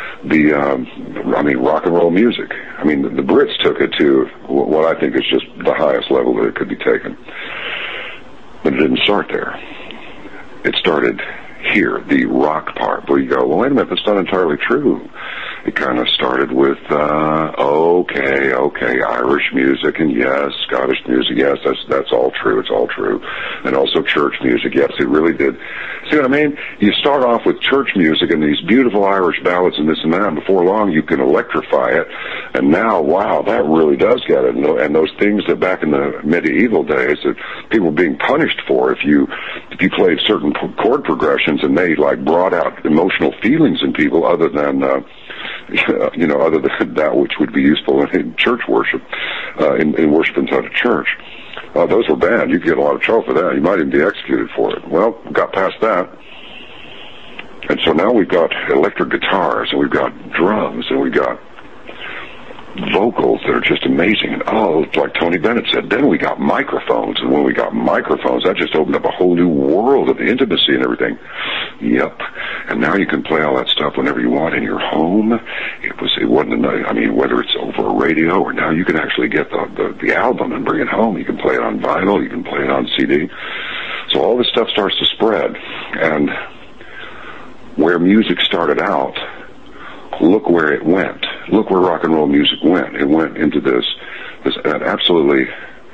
rock and roll music. The Brits took it to what I think is just the highest level that it could be taken. But it didn't start there. It started here, the rock part, where you go, well, wait a minute, that's not entirely true. It kind of started with, okay, Irish music, and yes, Scottish music, yes, that's all true, it's all true. And also church music, yes, it really did. See what I mean? You start off with church music and these beautiful Irish ballads and this and that, and before long you can electrify it, and now, wow, that really does get it. And those things that back in the medieval days that people were being punished for, if you played certain chord progressions and they brought out emotional feelings in people other than other than that which would be useful in church worship, in worship inside a church. Those were banned. You could get a lot of trouble for that. You might even be executed for it. Well, got past that. And so now we've got electric guitars, and we've got drums, and we've got vocals that are just amazing. And like Tony Bennett said, then we got microphones. And when we got microphones, that just opened up a whole new world of intimacy and everything. Yep. And now you can play all that stuff whenever you want in your home. It wasn't whether it's over a radio or now you can actually get the album and bring it home. You can play it on vinyl. You can play it on CD. So all this stuff starts to spread. And where music started out, look where it went. Look where rock and roll music went. It went into this absolutely,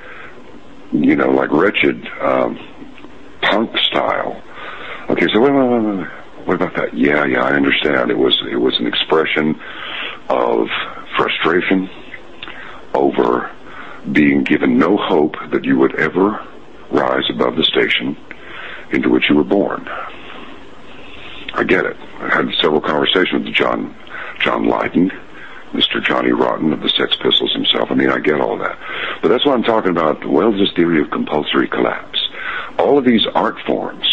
wretched punk style. Okay, so wait, what about that? Yeah, I understand. It was an expression of frustration over being given no hope that you would ever rise above the station into which you were born. I get it. I had several conversations with John Lydon, Mr. Johnny Rotten of the Sex Pistols himself. I get all that. But that's what I'm talking about, Wells' theory of compulsory collapse. All of these art forms,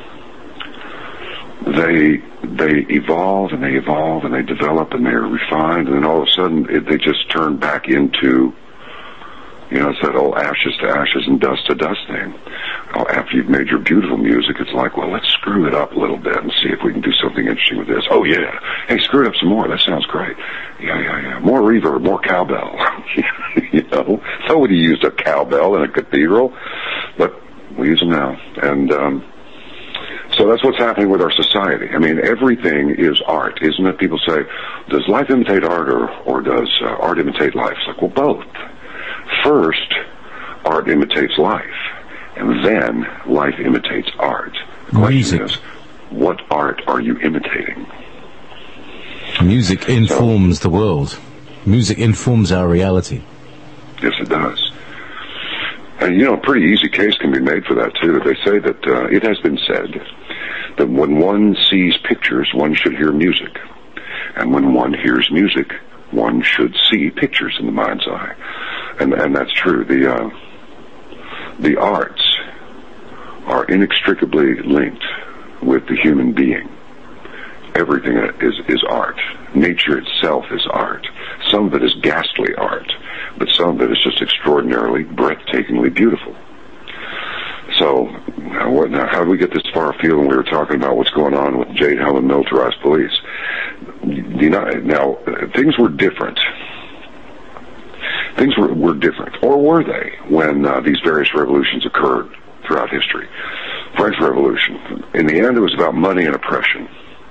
they evolve and they evolve and they develop and they're refined, and then all of a sudden they just turn back into, it's that old ashes to ashes and dust to dust thing. After you've made your beautiful music, it's like, well, let's screw it up a little bit and see if we can do something interesting with this. Oh, yeah. Hey, screw it up some more. That sounds great. Yeah. More reverb, more cowbell. Nobody used a cowbell in a cathedral, but we use them now. And so that's what's happening with our society. Everything is art, isn't it? People say, does life imitate art or does art imitate life? It's like, well, both. First, art imitates life, and then life imitates art. The question is, what art are you imitating? Music informs the world. Music informs our reality. Yes, it does. And, a pretty easy case can be made for that, too. They say that it has been said that when one sees pictures, one should hear music. And when one hears music, one should see pictures in the mind's eye. And that's true. The arts are inextricably linked with the human being. Everything is art. Nature itself is art. Some of it is ghastly art. but some of it is just extraordinarily, breathtakingly beautiful. So, now how did we get this far afield when we were talking about what's going on with Jade Helen militarized police? Now, things were different. Things were different, or were they, when these various revolutions occurred throughout history? French Revolution, in the end, it was about money and oppression.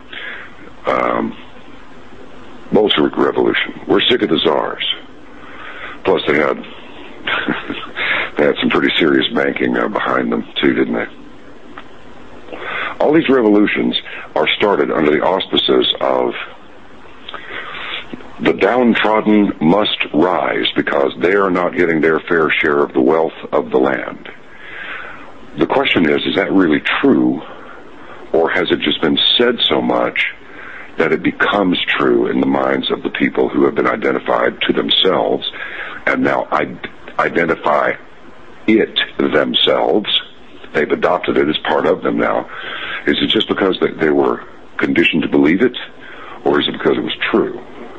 Bolshevik Revolution, we're sick of the czars. Plus, they had they had some pretty serious banking behind them too, didn't they? All these revolutions are started under the auspices of the downtrodden must rise because they are not getting their fair share of the wealth of the land. The question is that really true, or has it just been said so much that it becomes true in the minds of the people who have been identified to themselves and now identify it themselves? They've adopted it as part of them now. Is it just because they were conditioned to believe it, or is it because it was true?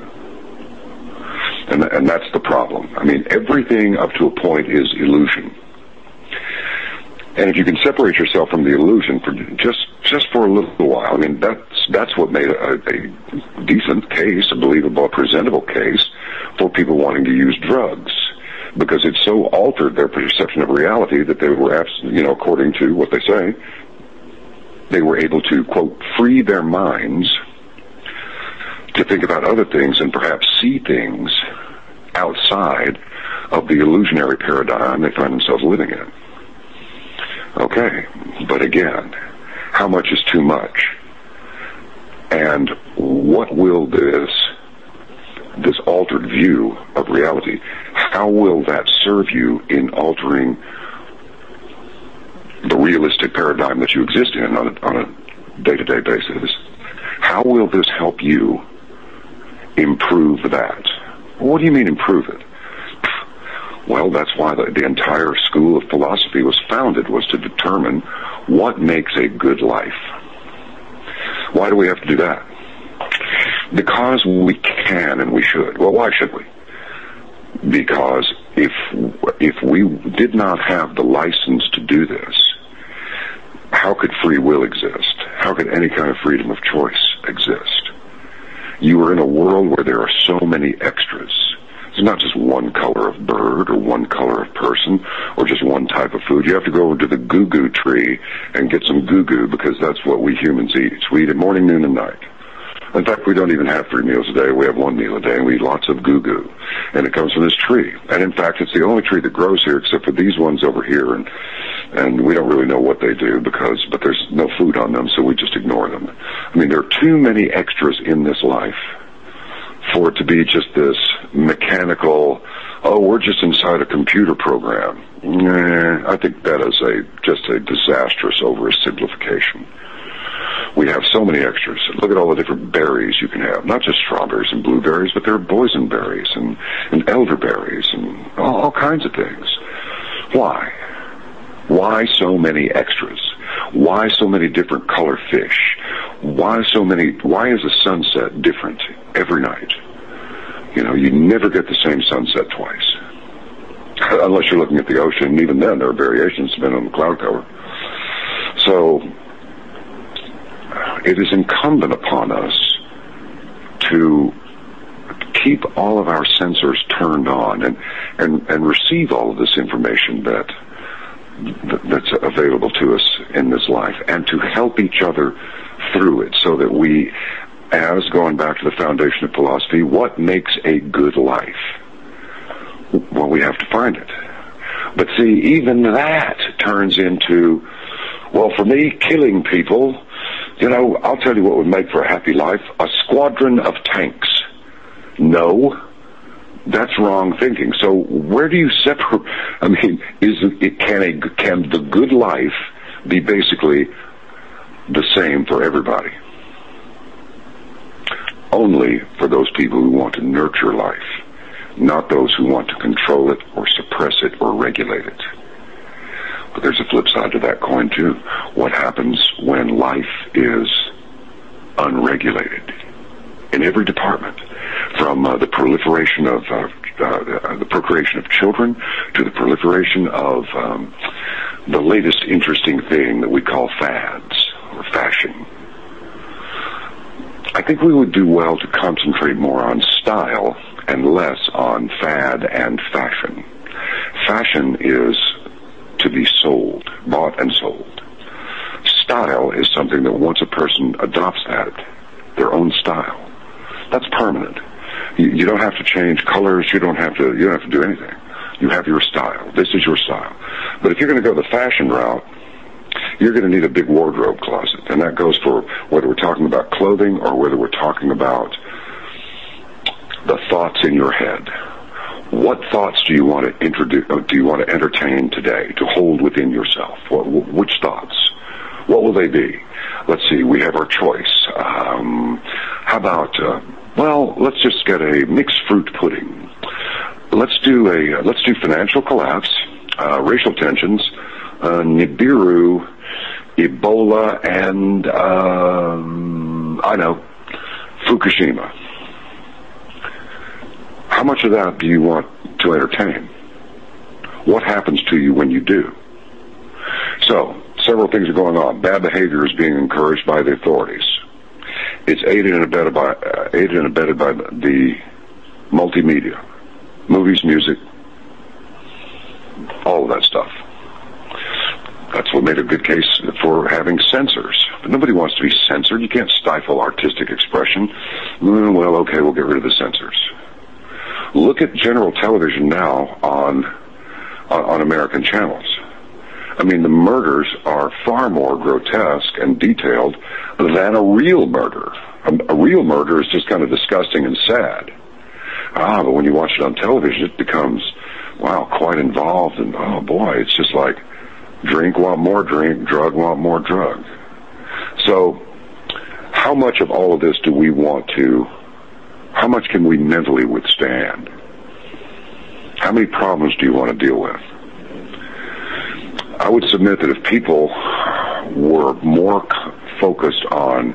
And that's the problem. I mean, everything up to a point is illusion. And if you can separate yourself from the illusion for just for a little while, I mean, that's what made a decent case, a believable, presentable case for people wanting to use drugs, because it so altered their perception of reality that they were, according to what they say, they were able to, quote, free their minds to think about other things and perhaps see things outside of the illusionary paradigm they find themselves living in. Okay, but again, how much is too much? And what will this altered view of reality, how will that serve you in altering the realistic paradigm that you exist in on a day-to-day basis? How will this help you improve that? What do you mean improve it? Well, that's why the entire school of philosophy was founded, was to determine what makes a good life. Why do we have to do that? Because we can and we should. Well, why should we? Because if we did not have the license to do this, how could free will exist? How could any kind of freedom of choice exist? You are in a world where there are so many extras. It's not just one color of bird or one color of person or just one type of food. You have to go over to the goo-goo tree and get some goo-goo, because that's what we humans eat. So we eat it morning, noon, and night. In fact, we don't even have 3 meals a day. We have 1 meal a day, and we eat lots of goo-goo. And it comes from this tree. And in fact, it's the only tree that grows here except for these ones over here. And we don't really know what they do but there's no food on them, so we just ignore them. I mean, there are too many extras in this life for it to be just this mechanical, oh, we're just inside a computer program. I think that is just a disastrous oversimplification. We have so many extras. Look at all the different berries you can have. Not just strawberries and blueberries, but there are boysenberries and elderberries and all kinds of things. Why? Why so many extras? Why so many different color fish? Why is the sunset different every night? You never get the same sunset twice. Unless you're looking at the ocean, and even then there are variations depending on the cloud cover. So, it is incumbent upon us to keep all of our sensors turned on and receive all of this information that's available to us in this life, and to help each other through it, so that we, as going back to the foundation of philosophy, what makes a good life? Well, we have to find it. But see, even that turns into, well, for me, killing people, I'll tell you what would make for a happy life: a squadron of tanks. No, that's wrong thinking. So where do you separate? I mean, can the good life be basically the same for everybody? Only for those people who want to nurture life, not those who want to control it or suppress it or regulate it. But there's a flip side to that coin too. What happens when life is unregulated in every department, from the proliferation of the procreation of children to the proliferation of the latest interesting thing that we call fads or fashion. I think we would do well to concentrate more on style and less on fad and fashion. Fashion is to be sold, bought and sold. Style is something that once a person adopts their own style, that's permanent. You don't have to change colors. You don't have to do anything. You have your style. This is your style. But if you're going to go the fashion route, you're going to need a big wardrobe closet, and that goes for whether we're talking about clothing or whether we're talking about the thoughts in your head. What thoughts do you want to introduce? Do you want to entertain today? To hold within yourself? Which thoughts? What will they be? Let's see. We have our choice. How about? Let's just get a mixed fruit pudding. Let's do financial collapse, racial tensions, Nibiru, Ebola, and Fukushima. How much of that do you want to entertain? What happens to you when you do? So, several things are going on. Bad behavior is being encouraged by the authorities. It's aided and abetted by the multimedia, movies, music, all of that stuff. That's what made a good case for having censors. But nobody wants to be censored. You can't stifle artistic expression. Well, okay, we'll get rid of the censors. Look at general television now on American channels. I mean, the murders are far more grotesque and detailed than a real murder. A real murder is just kind of disgusting and sad. But when you watch it on television, it becomes, quite involved, and oh boy, it's just like drink, want more drink, drug, want more drug. So, how much of all of this do we want to, how much can we mentally withstand? How many problems do you want to deal with? I would submit that if people were more focused on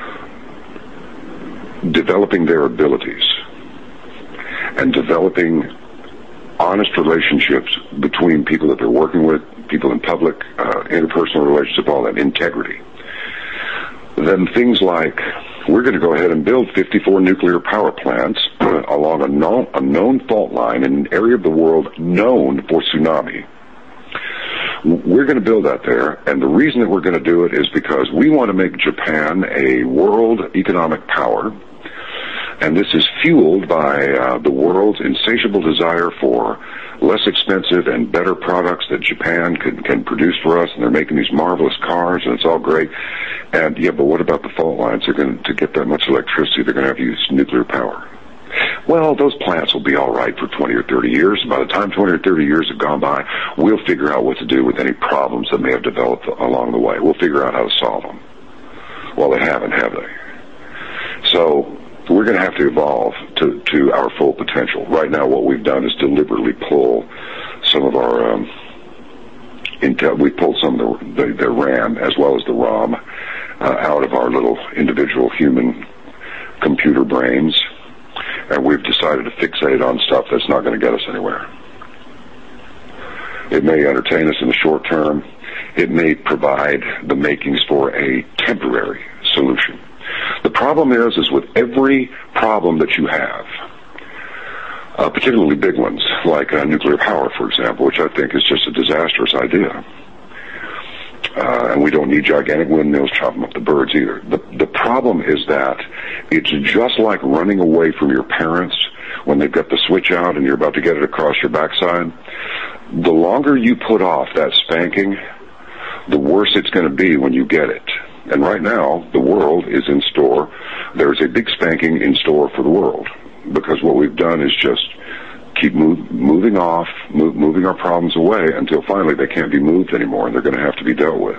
developing their abilities and developing honest relationships between people that they're working with, people in public, interpersonal relationship, all that, integrity, then things like, we're going to go ahead and build 54 nuclear power plants along a known fault line in an area of the world known for tsunami. We're going to build that there, and the reason that we're going to do it is because we want to make Japan a world economic power, and this is fueled by the world's insatiable desire for less expensive and better products that Japan can produce for us, and they're making these marvelous cars, and it's all great. And but what about the fault lines? They're going to get that much electricity, they're going to have to use nuclear power. Well, those plants will be all right for 20 or 30 years. By the time 20 or 30 years have gone by, we'll figure out what to do with any problems that may have developed along the way. We'll figure out how to solve them. Well, they haven't, have they? So we're going to have to evolve to our full potential. Right now, what we've done is deliberately pull some of our Intel. We pulled some of the RAM as well as the ROM out of our little individual human computer brains. And we've decided to fixate on stuff that's not going to get us anywhere. It may entertain us in the short term. It may provide the makings for a temporary solution. The problem is with every problem that you have, particularly big ones, like nuclear power, for example, which I think is just a disastrous idea. And we don't need gigantic windmills chopping up the birds either. The problem is that it's just like running away from your parents when they've got the switch out and you're about to get it across your backside. The longer you put off that spanking, the worse it's going to be when you get it. And right now, the world is in store. There's a big spanking in store for the world, because what we've done is just keep moving our problems away until finally they can't be moved anymore and they're going to have to be dealt with.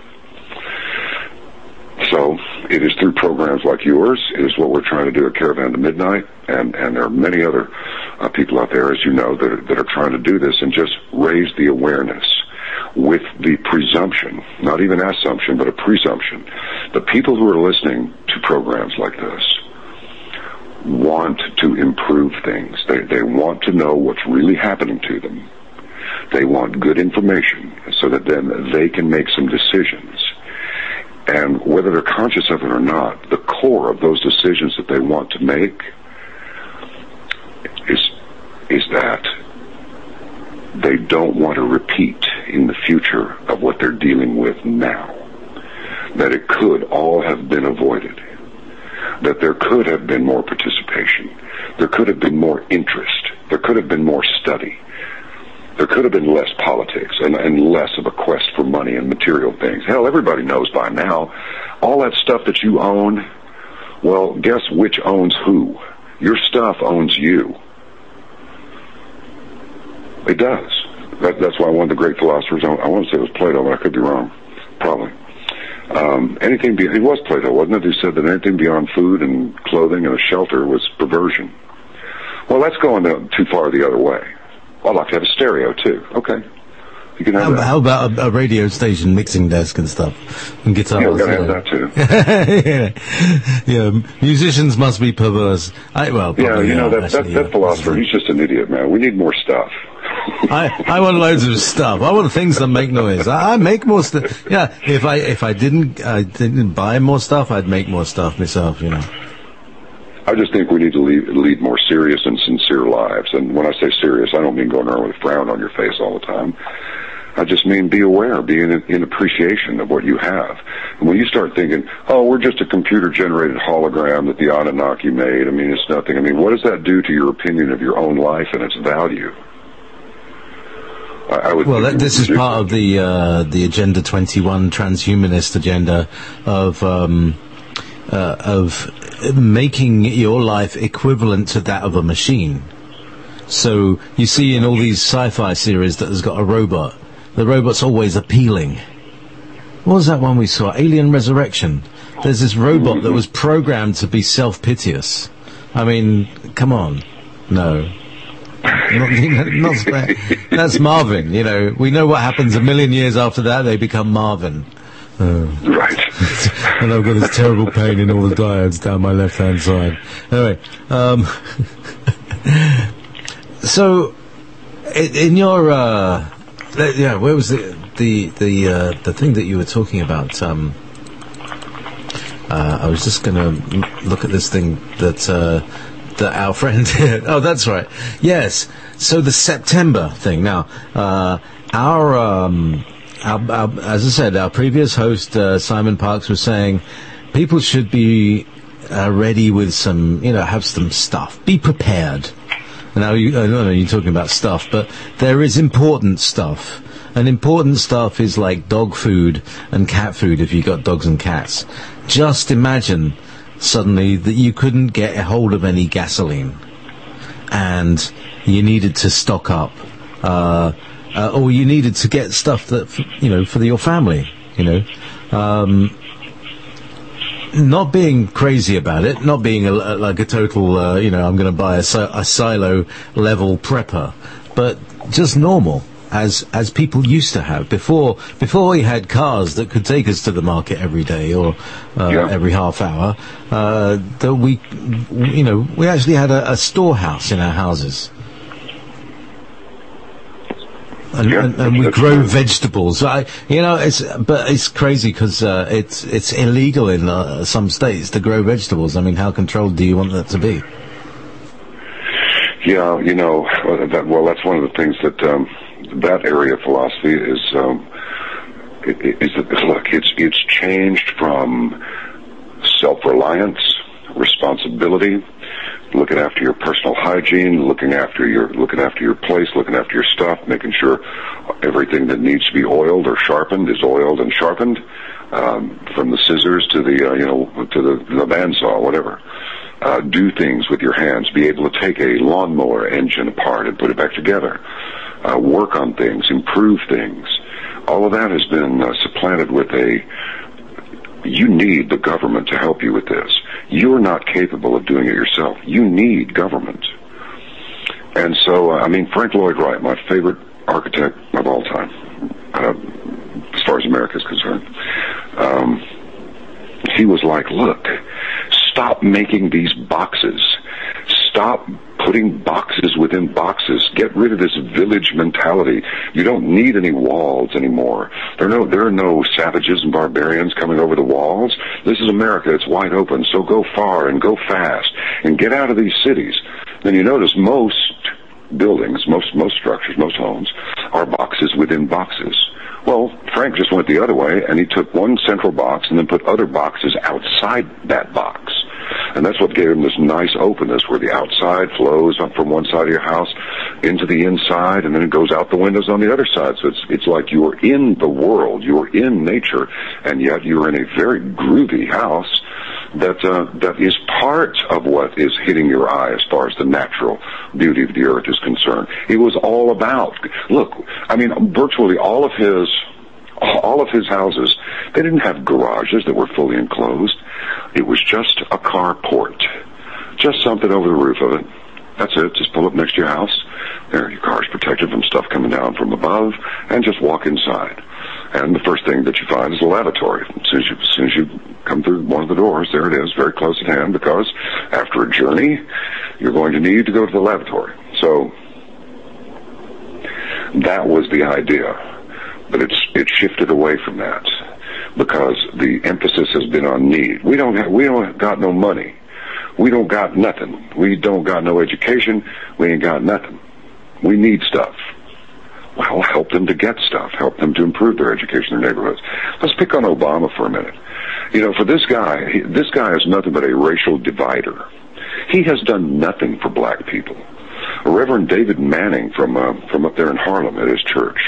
So it is through programs like yours. It is what we're trying to do at Caravan to Midnight, and there are many other people out there, as you know, that are trying to do this and just raise the awareness with the presumption, not even assumption, but a presumption. The people who are listening to programs like this want to improve things. They want to know what's really happening to them. They want good information so that then they can make some decisions. And whether they're conscious of it or not, the core of those decisions that they want to make is that they don't want to repeat in the future of what they're dealing with now. That it could all have been avoided. That there could have been more participation. There could have been more interest. There could have been more study. There could have been less politics and less of a quest for money and material things. Hell, everybody knows by now, all that stuff that you own, well, guess which owns who? Your stuff owns you. It does. That's why one of the great philosophers, I want to say it was Plato, but I could be wrong. Probably. It was Plato, wasn't it, who said that anything beyond food and clothing and a shelter was perversion. Well, that's going too far the other way. I'd like to have a stereo, too. Okay. You can have that. How about a radio station mixing desk and stuff? And guitars. Yeah, we've got to have that, too. Yeah, musicians must be perverse. That philosopher, he's just an idiot, man. We need more stuff. I want loads of stuff. I want things that make noise. I make more stuff. Yeah, if I didn't buy more stuff, I'd make more stuff myself, you know. I just think we need to lead more serious and sincere lives. And when I say serious, I don't mean going around with a frown on your face all the time. I just mean be aware, be in appreciation of what you have. And when you start thinking, oh, we're just a computer-generated hologram that the Anunnaki made, I mean, it's nothing. I mean, what does that do to your opinion of your own life and its value? This is part of the Agenda 21 transhumanist agenda of making your life equivalent to that of a machine. So you see in all these sci-fi series that has got a robot. The robot's always appealing. What was that one we saw? Alien Resurrection. There's this robot that was programmed to be self-piteous. I mean, come on. No. That's Marvin, you know. We know what happens a million years after that. They become Marvin. Right. And I've got this terrible pain in all the diodes down my left-hand side. Anyway, so in your where was the thing that you were talking about? I was just going to look at this thing that our friend did. Oh, that's right. Yes. So the September thing. Now, as I said, our previous host, Simon Parks, was saying people should be ready with some, have some stuff. Be prepared. Now, I know you're talking about stuff, but there is important stuff. And important stuff is like dog food and cat food if you've got dogs and cats. Just imagine suddenly that you couldn't get a hold of any gasoline and you needed to stock up. Or you needed to get stuff that, for your family, Not being crazy about it, not being like a total, I'm going to buy a silo level prepper, but just normal, as people used to have before we had cars that could take us to the market every day or every half hour. That we actually had a storehouse in our houses. And we grow vegetables. It's crazy because it's illegal in some states to grow vegetables. I mean, how controlled do you want that to be? Yeah, that's one of the things that area of philosophy is. It's changed from self-reliance, responsibility, looking after your personal hygiene, looking after your place, looking after your stuff, making sure everything that needs to be oiled or sharpened is oiled and sharpened, from the scissors to the bandsaw, whatever. Do things with your hands. Be able to take a lawnmower engine apart and put it back together. Work on things, improve things. All of that has been supplanted with you need the government to help you with this. You're not capable of doing it yourself. You need government. And so, Frank Lloyd Wright, my favorite architect of all time, as far as America is concerned, he was like, look, stop making these boxes stop putting boxes within boxes. Get rid of this village mentality. You don't need any walls anymore. There are no savages and barbarians coming over the walls. This is America. It's wide open. So go far and go fast and get out of these cities. Then you notice most buildings, most structures, most homes are boxes within boxes. Well, Frank just went the other way, and he took one central box and then put other boxes outside that box. And that's what gave him this nice openness where the outside flows up from one side of your house into the inside, and then it goes out the windows on the other side. So it's like you're in the world, you're in nature, and yet you're in a very groovy house that is part of what is hitting your eye as far as the natural beauty of the earth is concerned. It was all about, look, I mean, virtually all of his houses, they didn't have garages that were fully enclosed. It was just a carport. Just something over the roof of it. That's it. Just pull up next to your house. There, your car's protected from stuff coming down from above, and just walk inside. And the first thing that you find is a lavatory. As soon as you come through one of the doors, there it is, very close at hand, because after a journey, you're going to need to go to the lavatory. So that was the idea. But it shifted away from that, because the emphasis has been on need. We don't got no money. We don't got nothing. We don't got no education. We ain't got nothing. We need stuff. Well, help them to get stuff. Help them to improve their education in their neighborhoods. Let's pick on Obama for a minute. You know, for this guy is nothing but a racial divider. He has done nothing for black people. Reverend David Manning from up there in Harlem at his church,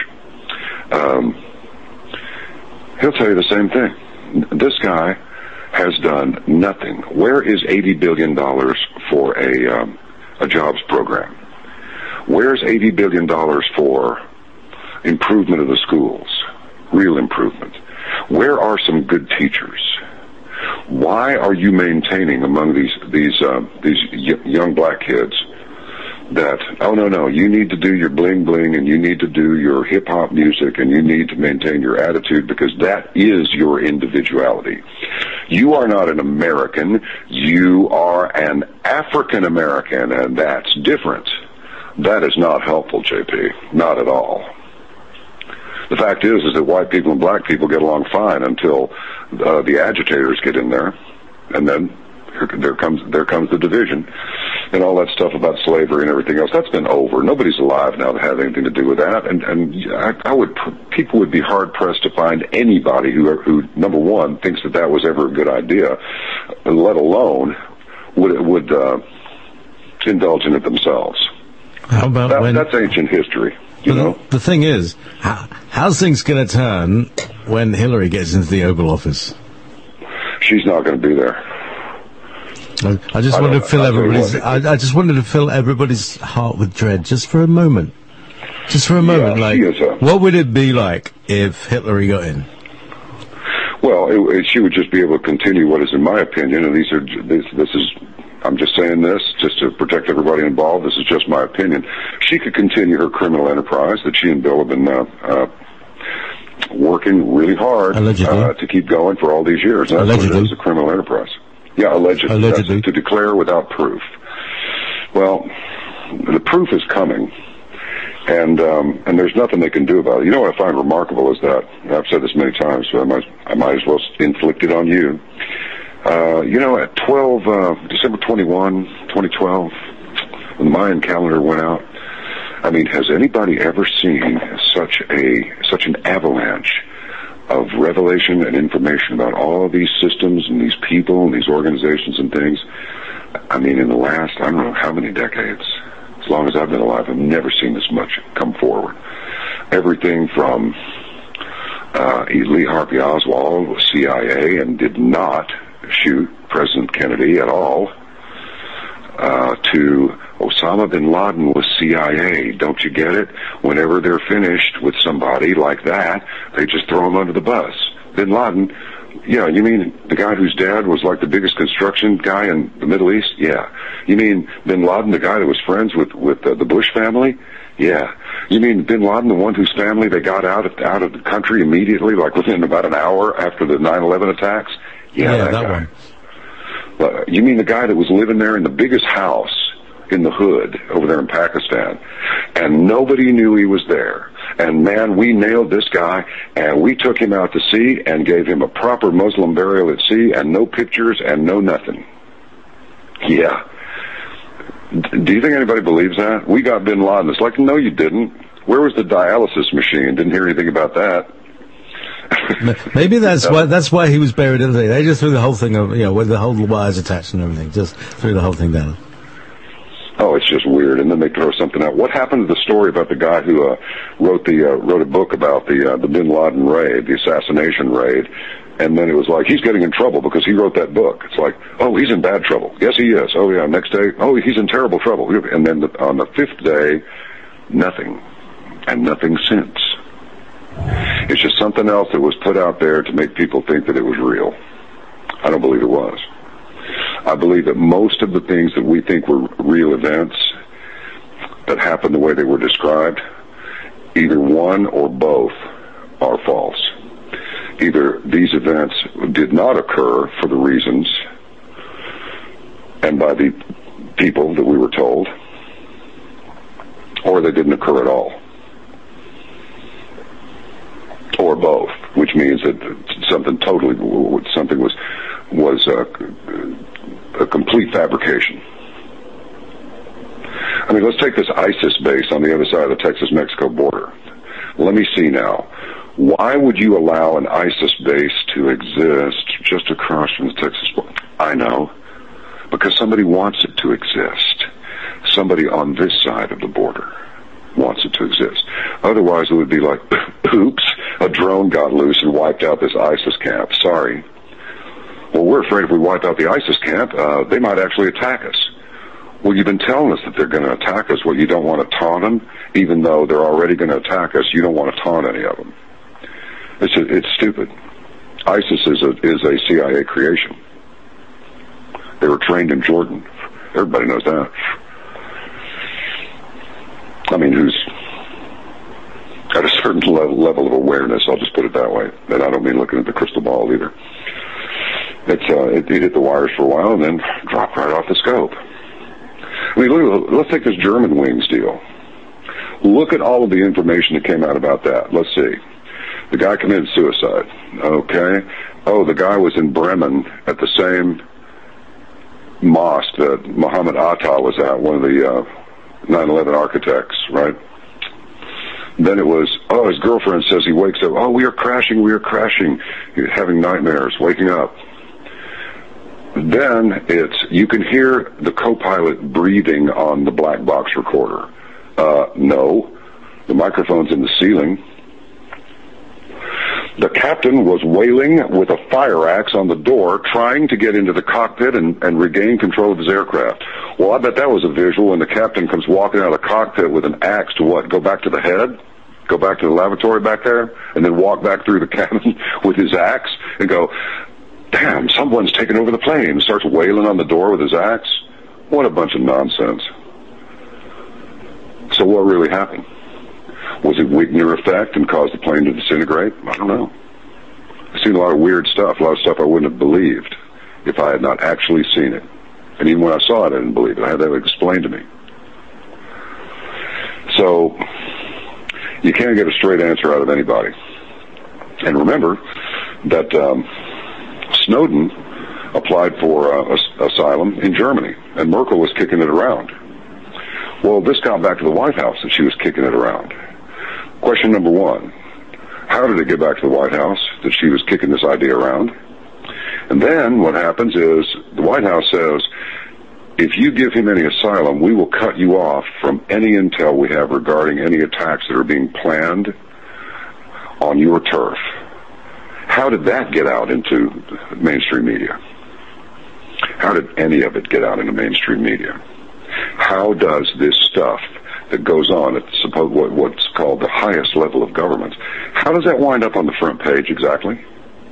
he'll tell you the same thing. This guy has done nothing. Where is $80 billion for a jobs program? Where's $80 billion for improvement of the schools? Real improvement. Where are some good teachers? Why are you maintaining among these young black kids that, oh no, you need to do your bling bling and you need to do your hip hop music and you need to maintain your attitude because that is your individuality. You are not an American, you are an African American, and that's different. That is not helpful, JP. Not at all. The fact is that white people and black people get along fine until the agitators get in there, and then there comes the division and all that stuff about slavery and everything else. That's been over. Nobody's alive now to have anything to do with that. And people would be hard pressed to find anybody who number one thinks that was ever a good idea, let alone would indulge in it themselves. How about that's ancient history. You know? The thing is, how's things going to turn when Hillary gets into the Oval Office? She's not going to be there. I just wanted to fill everybody's heart with dread, just for a moment. Just for a moment, yeah, what would it be like if Hillary got in? Well, she would just be able to continue what is, in my opinion, and this is. I'm just saying this just to protect everybody involved. This is just my opinion. She could continue her criminal enterprise that she and Bill have been working really hard to keep going for all these years. And that's what it is, a criminal enterprise. Yeah, allegedly. To declare without proof. Well, the proof is coming, and there's nothing they can do about it. You know what I find remarkable is that, and I've said this many times, so I might as well inflict it on you. At December 21, 2012, when the Mayan calendar went out, I mean, has anybody ever seen such an avalanche of revelation and information about all of these systems and these people and these organizations and things? I mean, in the last, I don't know how many decades, as long as I've been alive, I've never seen this much come forward. Everything from Lee Harvey Oswald was CIA and did not shoot President Kennedy at all, to Osama bin Laden was CIA. Don't you get it? Whenever they're finished with somebody like that, they just throw them under the bus. Bin Laden, yeah, you mean the guy whose dad was like the biggest construction guy in the Middle East? Yeah. You mean Bin Laden, the guy that was friends with the Bush family? Yeah. You mean Bin Laden, the one whose family they got out of the country immediately, like within about an hour after the 9/11 attacks? Yeah, that guy. one. You mean the guy that was living there in the biggest house in the hood over there in Pakistan, and nobody knew he was there. And man, we nailed this guy, and we took him out to sea and gave him a proper Muslim burial at sea, and no pictures and no nothing. Yeah. Do you think anybody believes that? We got bin Laden. It's like, no, you didn't. Where was the dialysis machine? Didn't hear anything about that. Maybe that's why he was buried in there. They just threw the whole thing, with the whole wires attached and everything, just threw the whole thing down. Oh, it's just weird. And then they throw something out. What happened to the story about the guy who wrote a book about the bin Laden raid, the assassination raid? And then it was like, he's getting in trouble because he wrote that book. It's like, oh, he's in bad trouble. Yes, he is. Oh, yeah, next day, oh, he's in terrible trouble. And then on the fifth day, nothing. And nothing since. It's just something else that was put out there to make people think that it was real. I don't believe it was. I believe that most of the things that we think were real events that happened the way they were described, either one or both are false. Either these events did not occur for the reasons and by the people that we were told, or they didn't occur at all. Or both, which means that something was a complete fabrication. I mean, let's take this ISIS base on the other side of the Texas-Mexico border. Let me see now. Why would you allow an ISIS base to exist just across from the Texas border? I know. Because somebody wants it to exist. Somebody on this side of the border wants it to exist. Otherwise, it would be like, oops, a drone got loose and wiped out this ISIS camp. Sorry. Well, we're afraid if we wipe out the ISIS camp, they might actually attack us. Well, you've been telling us that they're going to attack us. Well, you don't want to taunt them, even though they're already going to attack us. You don't want to taunt any of them. It's stupid. ISIS is a CIA creation. They were trained in Jordan. Everybody knows that. I mean, who's at a certain level of awareness, I'll just put it that way. And I don't mean looking at the crystal ball either. It hit the wires for a while and then dropped right off the scope. I mean, let's take this German wings deal. Look at all of the information that came out about that. Let's see. The guy committed suicide. Okay. Oh, the guy was in Bremen at the same mosque that Muhammad Atta was at, one of the 9/11 architects, right? Then it was, his girlfriend says he wakes up, we are crashing, He's having nightmares, waking up. Then you can hear the co-pilot breathing on the black box recorder. No, the microphone's in the ceiling. The captain was wailing with a fire axe on the door, trying to get into the cockpit and regain control of his aircraft. Well, I bet that was a visual when the captain comes walking out of the cockpit with an axe to what? Go back to the head? Go back to the lavatory back there? And then walk back through the cabin with his axe and go, damn, someone's taken over the plane, and starts wailing on the door with his axe? What a bunch of nonsense. So what really happened? Was it Wigner effect and caused the plane to disintegrate? I don't know. I've seen a lot of weird stuff, a lot of stuff I wouldn't have believed if I had not actually seen it. And even when I saw it, I didn't believe it. I had that explained to me. So, you can't get a straight answer out of anybody. And remember that Snowden applied for asylum in Germany, and Merkel was kicking it around. Well, this got back to the White House, and she was kicking it around. Question number one, how did it get back to the White House that she was kicking this idea around? And then what happens is the White House says, if you give him any asylum, we will cut you off from any intel we have regarding any attacks that are being planned on your turf. How did that get out into mainstream media? How did any of it get out into mainstream media? How does this stuff that goes on at what's called the highest level of government, how does that wind up on the front page exactly?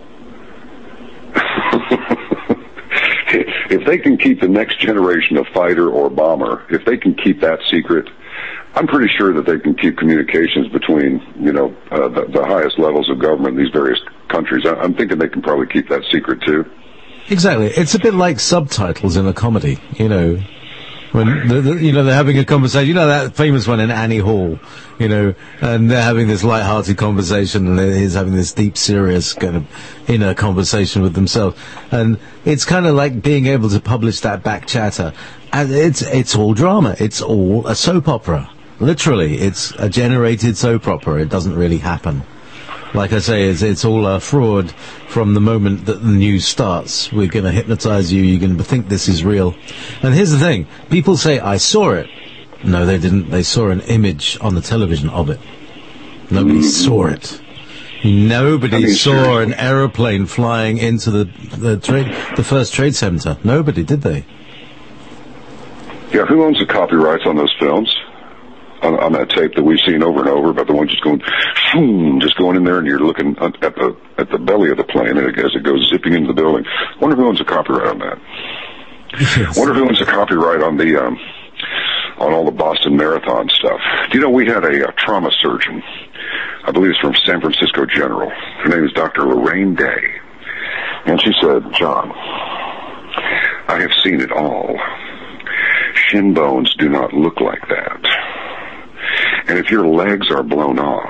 If they can keep the next generation of fighter or bomber, if they can keep that secret, I'm pretty sure that they can keep communications between, the highest levels of government in these various countries. I'm thinking they can probably keep that secret too. Exactly. It's a bit like subtitles in a comedy, When they're having a conversation, that famous one in Annie Hall, and they're having this light-hearted conversation, and he's having this deep, serious kind of inner conversation with themselves, and it's kind of like being able to publish that back chatter, and it's all drama, it's all a soap opera, literally, it's a generated soap opera. It doesn't really happen. Like I say, it's all a fraud from the moment that the news starts. We're going to hypnotize you. You're going to think this is real. And here's the thing. People say, I saw it. No, they didn't. They saw an image on the television of it. Nobody saw it. Nobody saw an aeroplane flying into the first trade center. Nobody, did they? Yeah, who owns the copyrights on those films? On that tape that we've seen over and over about the one just going in there, and you're looking at the belly of the plane as it goes zipping into the building. Wonder who owns the copyright on that. Yes. Wonder who owns the copyright on the on all the Boston Marathon stuff. Do you know we had a trauma surgeon? I believe it's from San Francisco General. Her name is Dr. Lorraine Day, and she said, "John, I have seen it all. Shin bones do not look like that. And if your legs are blown off,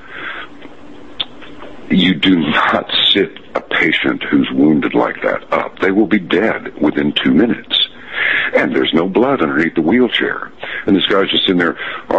you do not sit a patient who's wounded like that up. They will be dead within 2 minutes. And there's no blood underneath the wheelchair." And this guy's just in there,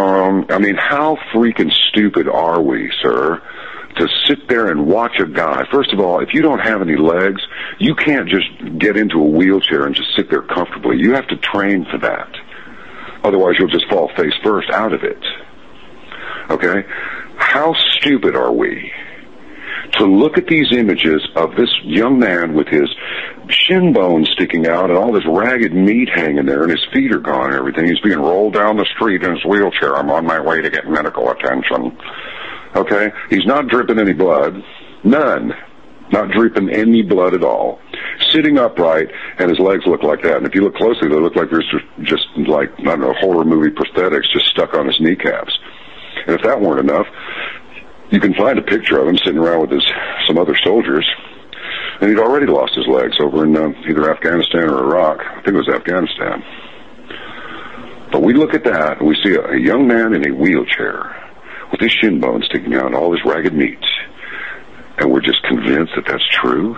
how freaking stupid are we, sir, to sit there and watch a guy? First of all, if you don't have any legs, you can't just get into a wheelchair and just sit there comfortably. You have to train for that. Otherwise, you'll just fall face first out of it. Okay? How stupid are we to look at these images of this young man with his shin bones sticking out and all this ragged meat hanging there, and his feet are gone and everything. He's being rolled down the street in his wheelchair. I'm on my way to get medical attention. Okay? He's not dripping any blood. None. Not dripping any blood at all. Sitting upright, and his legs look like that. And if you look closely, they look like there's just like, I don't know, horror movie prosthetics just stuck on his kneecaps. And if that weren't enough, you can find a picture of him sitting around with some other soldiers, and he'd already lost his legs over in either Afghanistan or Iraq. I think it was Afghanistan. But we look at that, and we see a young man in a wheelchair with his shin bones sticking out and all his ragged meat, and we're just convinced that that's true.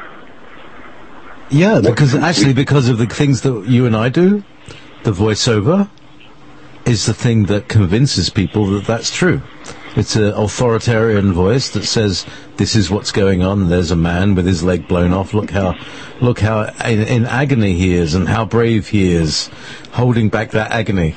Yeah, because of the things that you and I do, the voiceover is the thing that convinces people that that's true. It's an authoritarian voice that says, this is what's going on. There's a man with his leg blown off. Look how in agony he is, and how brave he is, holding back that agony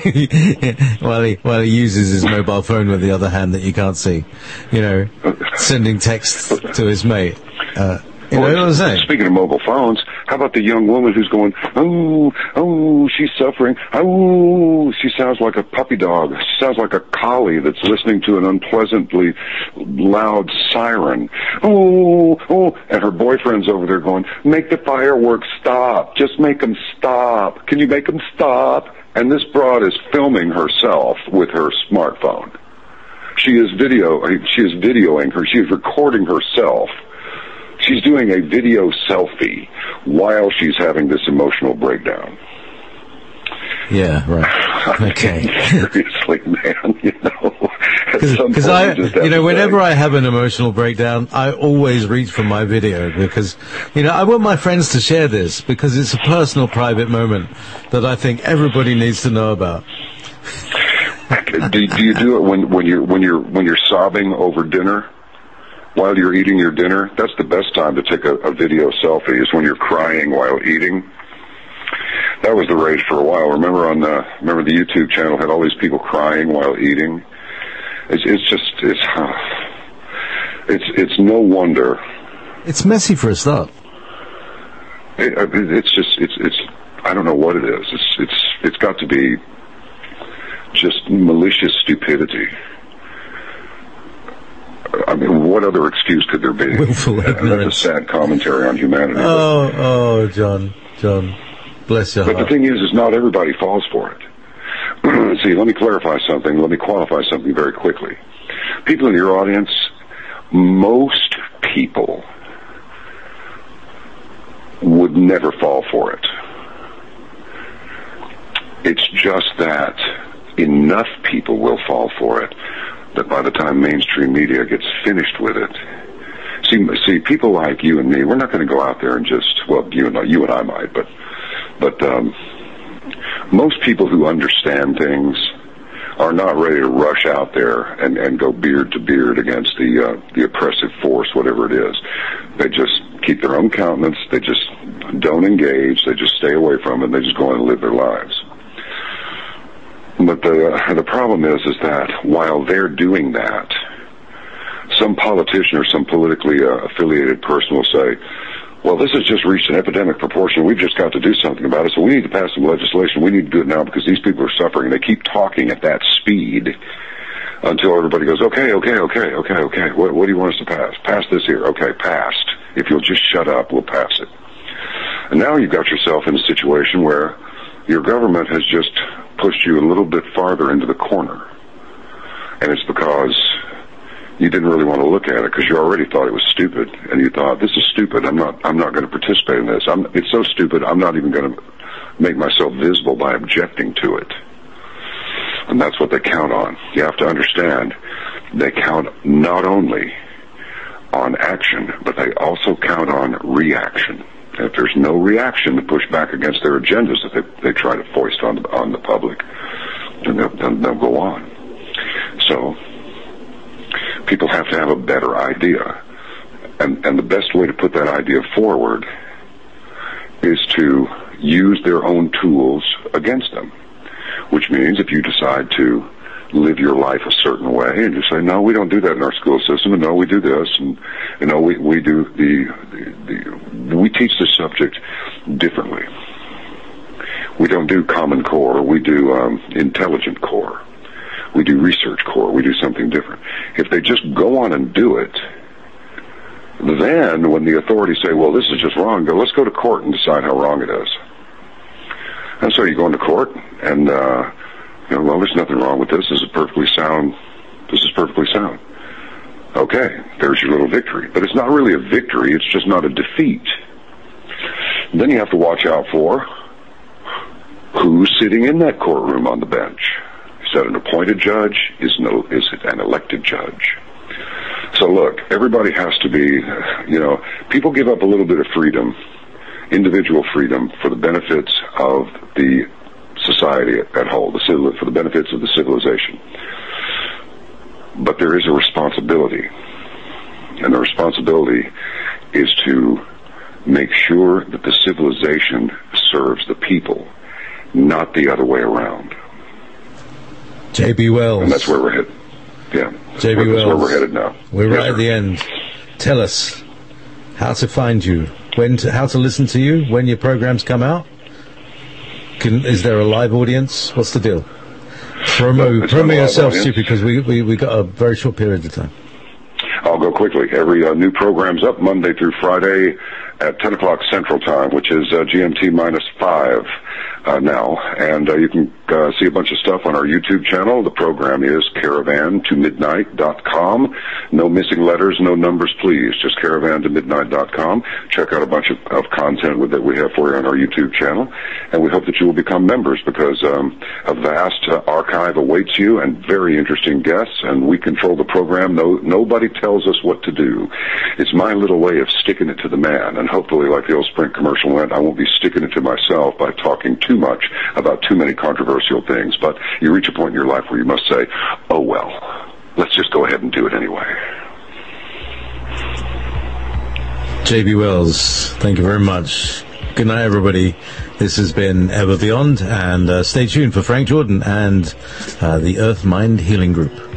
while he uses his mobile phone with the other hand that you can't see, sending texts to his mate. You know what I'm saying? Speaking of mobile phones, how about the young woman who's going, oh, she's suffering. Oh, she sounds like a puppy dog. She sounds like a collie that's listening to an unpleasantly loud siren. Oh, and her boyfriend's over there going, make the fireworks stop. Just make them stop. Can you make them stop? And this broad is filming herself with her smartphone. She is videoing her. She is recording herself. She's doing a video selfie while she's having this emotional breakdown. Yeah, right. Okay. Seriously, man, Because whenever I have an emotional breakdown, I always reach for my video because, I want my friends to share this because it's a personal, private moment that I think everybody needs to know about. Do you do it when you're sobbing over dinner? While you're eating your dinner, that's the best time to take a video selfie, is when you're crying while eating. That was the rage for a while. Remember the YouTube channel had all these people crying while eating? It's no wonder. It's messy for a start. It's I don't know what it is. It's got to be just malicious stupidity. I mean, what other excuse could there be? Willful ignorance. That's a sad commentary on humanity. Oh, John, bless your heart. But the thing is not everybody falls for it. See, let me clarify something. Let me qualify something very quickly. People in your audience, most people would never fall for it. It's just that enough people will fall for it that by the time mainstream media gets finished with it, see, people like you and me, we're not going to go out there and just, well, you and I might, but most people who understand things are not ready to rush out there and go beard to beard against the oppressive force, whatever it is. They just keep their own countenance. They just don't engage. They just stay away from it. They just go on and live their lives. But the problem is that while they're doing that, some politician or some politically affiliated person will say, well, this has just reached an epidemic proportion. We've just got to do something about it. So we need to pass some legislation. We need to do it now because these people are suffering. They keep talking at that speed until everybody goes, okay. What do you want us to pass? Pass this here. Okay, passed. If you'll just shut up, we'll pass it. And now you've got yourself in a situation where your government has just pushed you a little bit farther into the corner. And it's because you didn't really want to look at it because you already thought it was stupid, and you thought, this is stupid. I'm not going to participate in this. It's so stupid. I'm not even going to make myself visible by objecting to it. And that's what they count on. You have to understand, they count not only on action, but they also count on reaction. And if there's no reaction to push back against their agendas that they try to foist on the public, then they'll go on. So people have to have a better idea. And the best way to put that idea forward is to use their own tools against them. Which means if you decide to live your life a certain way and you say, no, we don't do that in our school system, and no, we do this, and we do we teach the subject differently. We don't do Common Core, we do Intelligent Core. We do Research Core, we do something different. If they just go on and do it, then when the authorities say, well, this is just wrong, let's go to court and decide how wrong it is. And so you go into court, and well, there's nothing wrong with this. This is perfectly sound. Okay, there's your little victory. But it's not really a victory. It's just not a defeat. And then you have to watch out for who's sitting in that courtroom on the bench. Is that an appointed judge? Is it an elected judge? So look, everybody has to be, people give up a little bit of freedom, individual freedom, for the benefits of the society at whole, for the benefits of the civilization. But there is a responsibility, and the responsibility is to make sure that the civilization serves the people, not the other way around. J.B. Wells. And that's where we're headed. Yeah. J.B. Wells. That's where we're headed now. We're right at the end. Tell us how to find you, how to listen to you, when your programs come out. Is there a live audience? What's the deal? Promo yourself, Stu, because we got a very short period of time. I'll go quickly. Every new program's up Monday through Friday at 10 o'clock Central Time, which is GMT minus 5 now. And you can see a bunch of stuff on our YouTube channel. The program is caravantomidnight.com. No missing letters, no numbers, please. Just caravantomidnight.com. Check out a bunch of content that we have for you on our YouTube channel. And we hope that you will become members because a vast archive awaits you and very interesting guests. And we control the program. Nobody tells us what to do. It's my little way of sticking it to the man. And hopefully, like the old Sprint commercial went, I won't be sticking it to myself by talking too much about too many controversial things. But you reach a point in your life where you must say, oh, well, let's just go ahead and do it anyway. J.B. Wells, thank you very much. Good night, everybody. This has been Ever Beyond, and stay tuned for Frank Jordan and the Earth Mind Healing Group.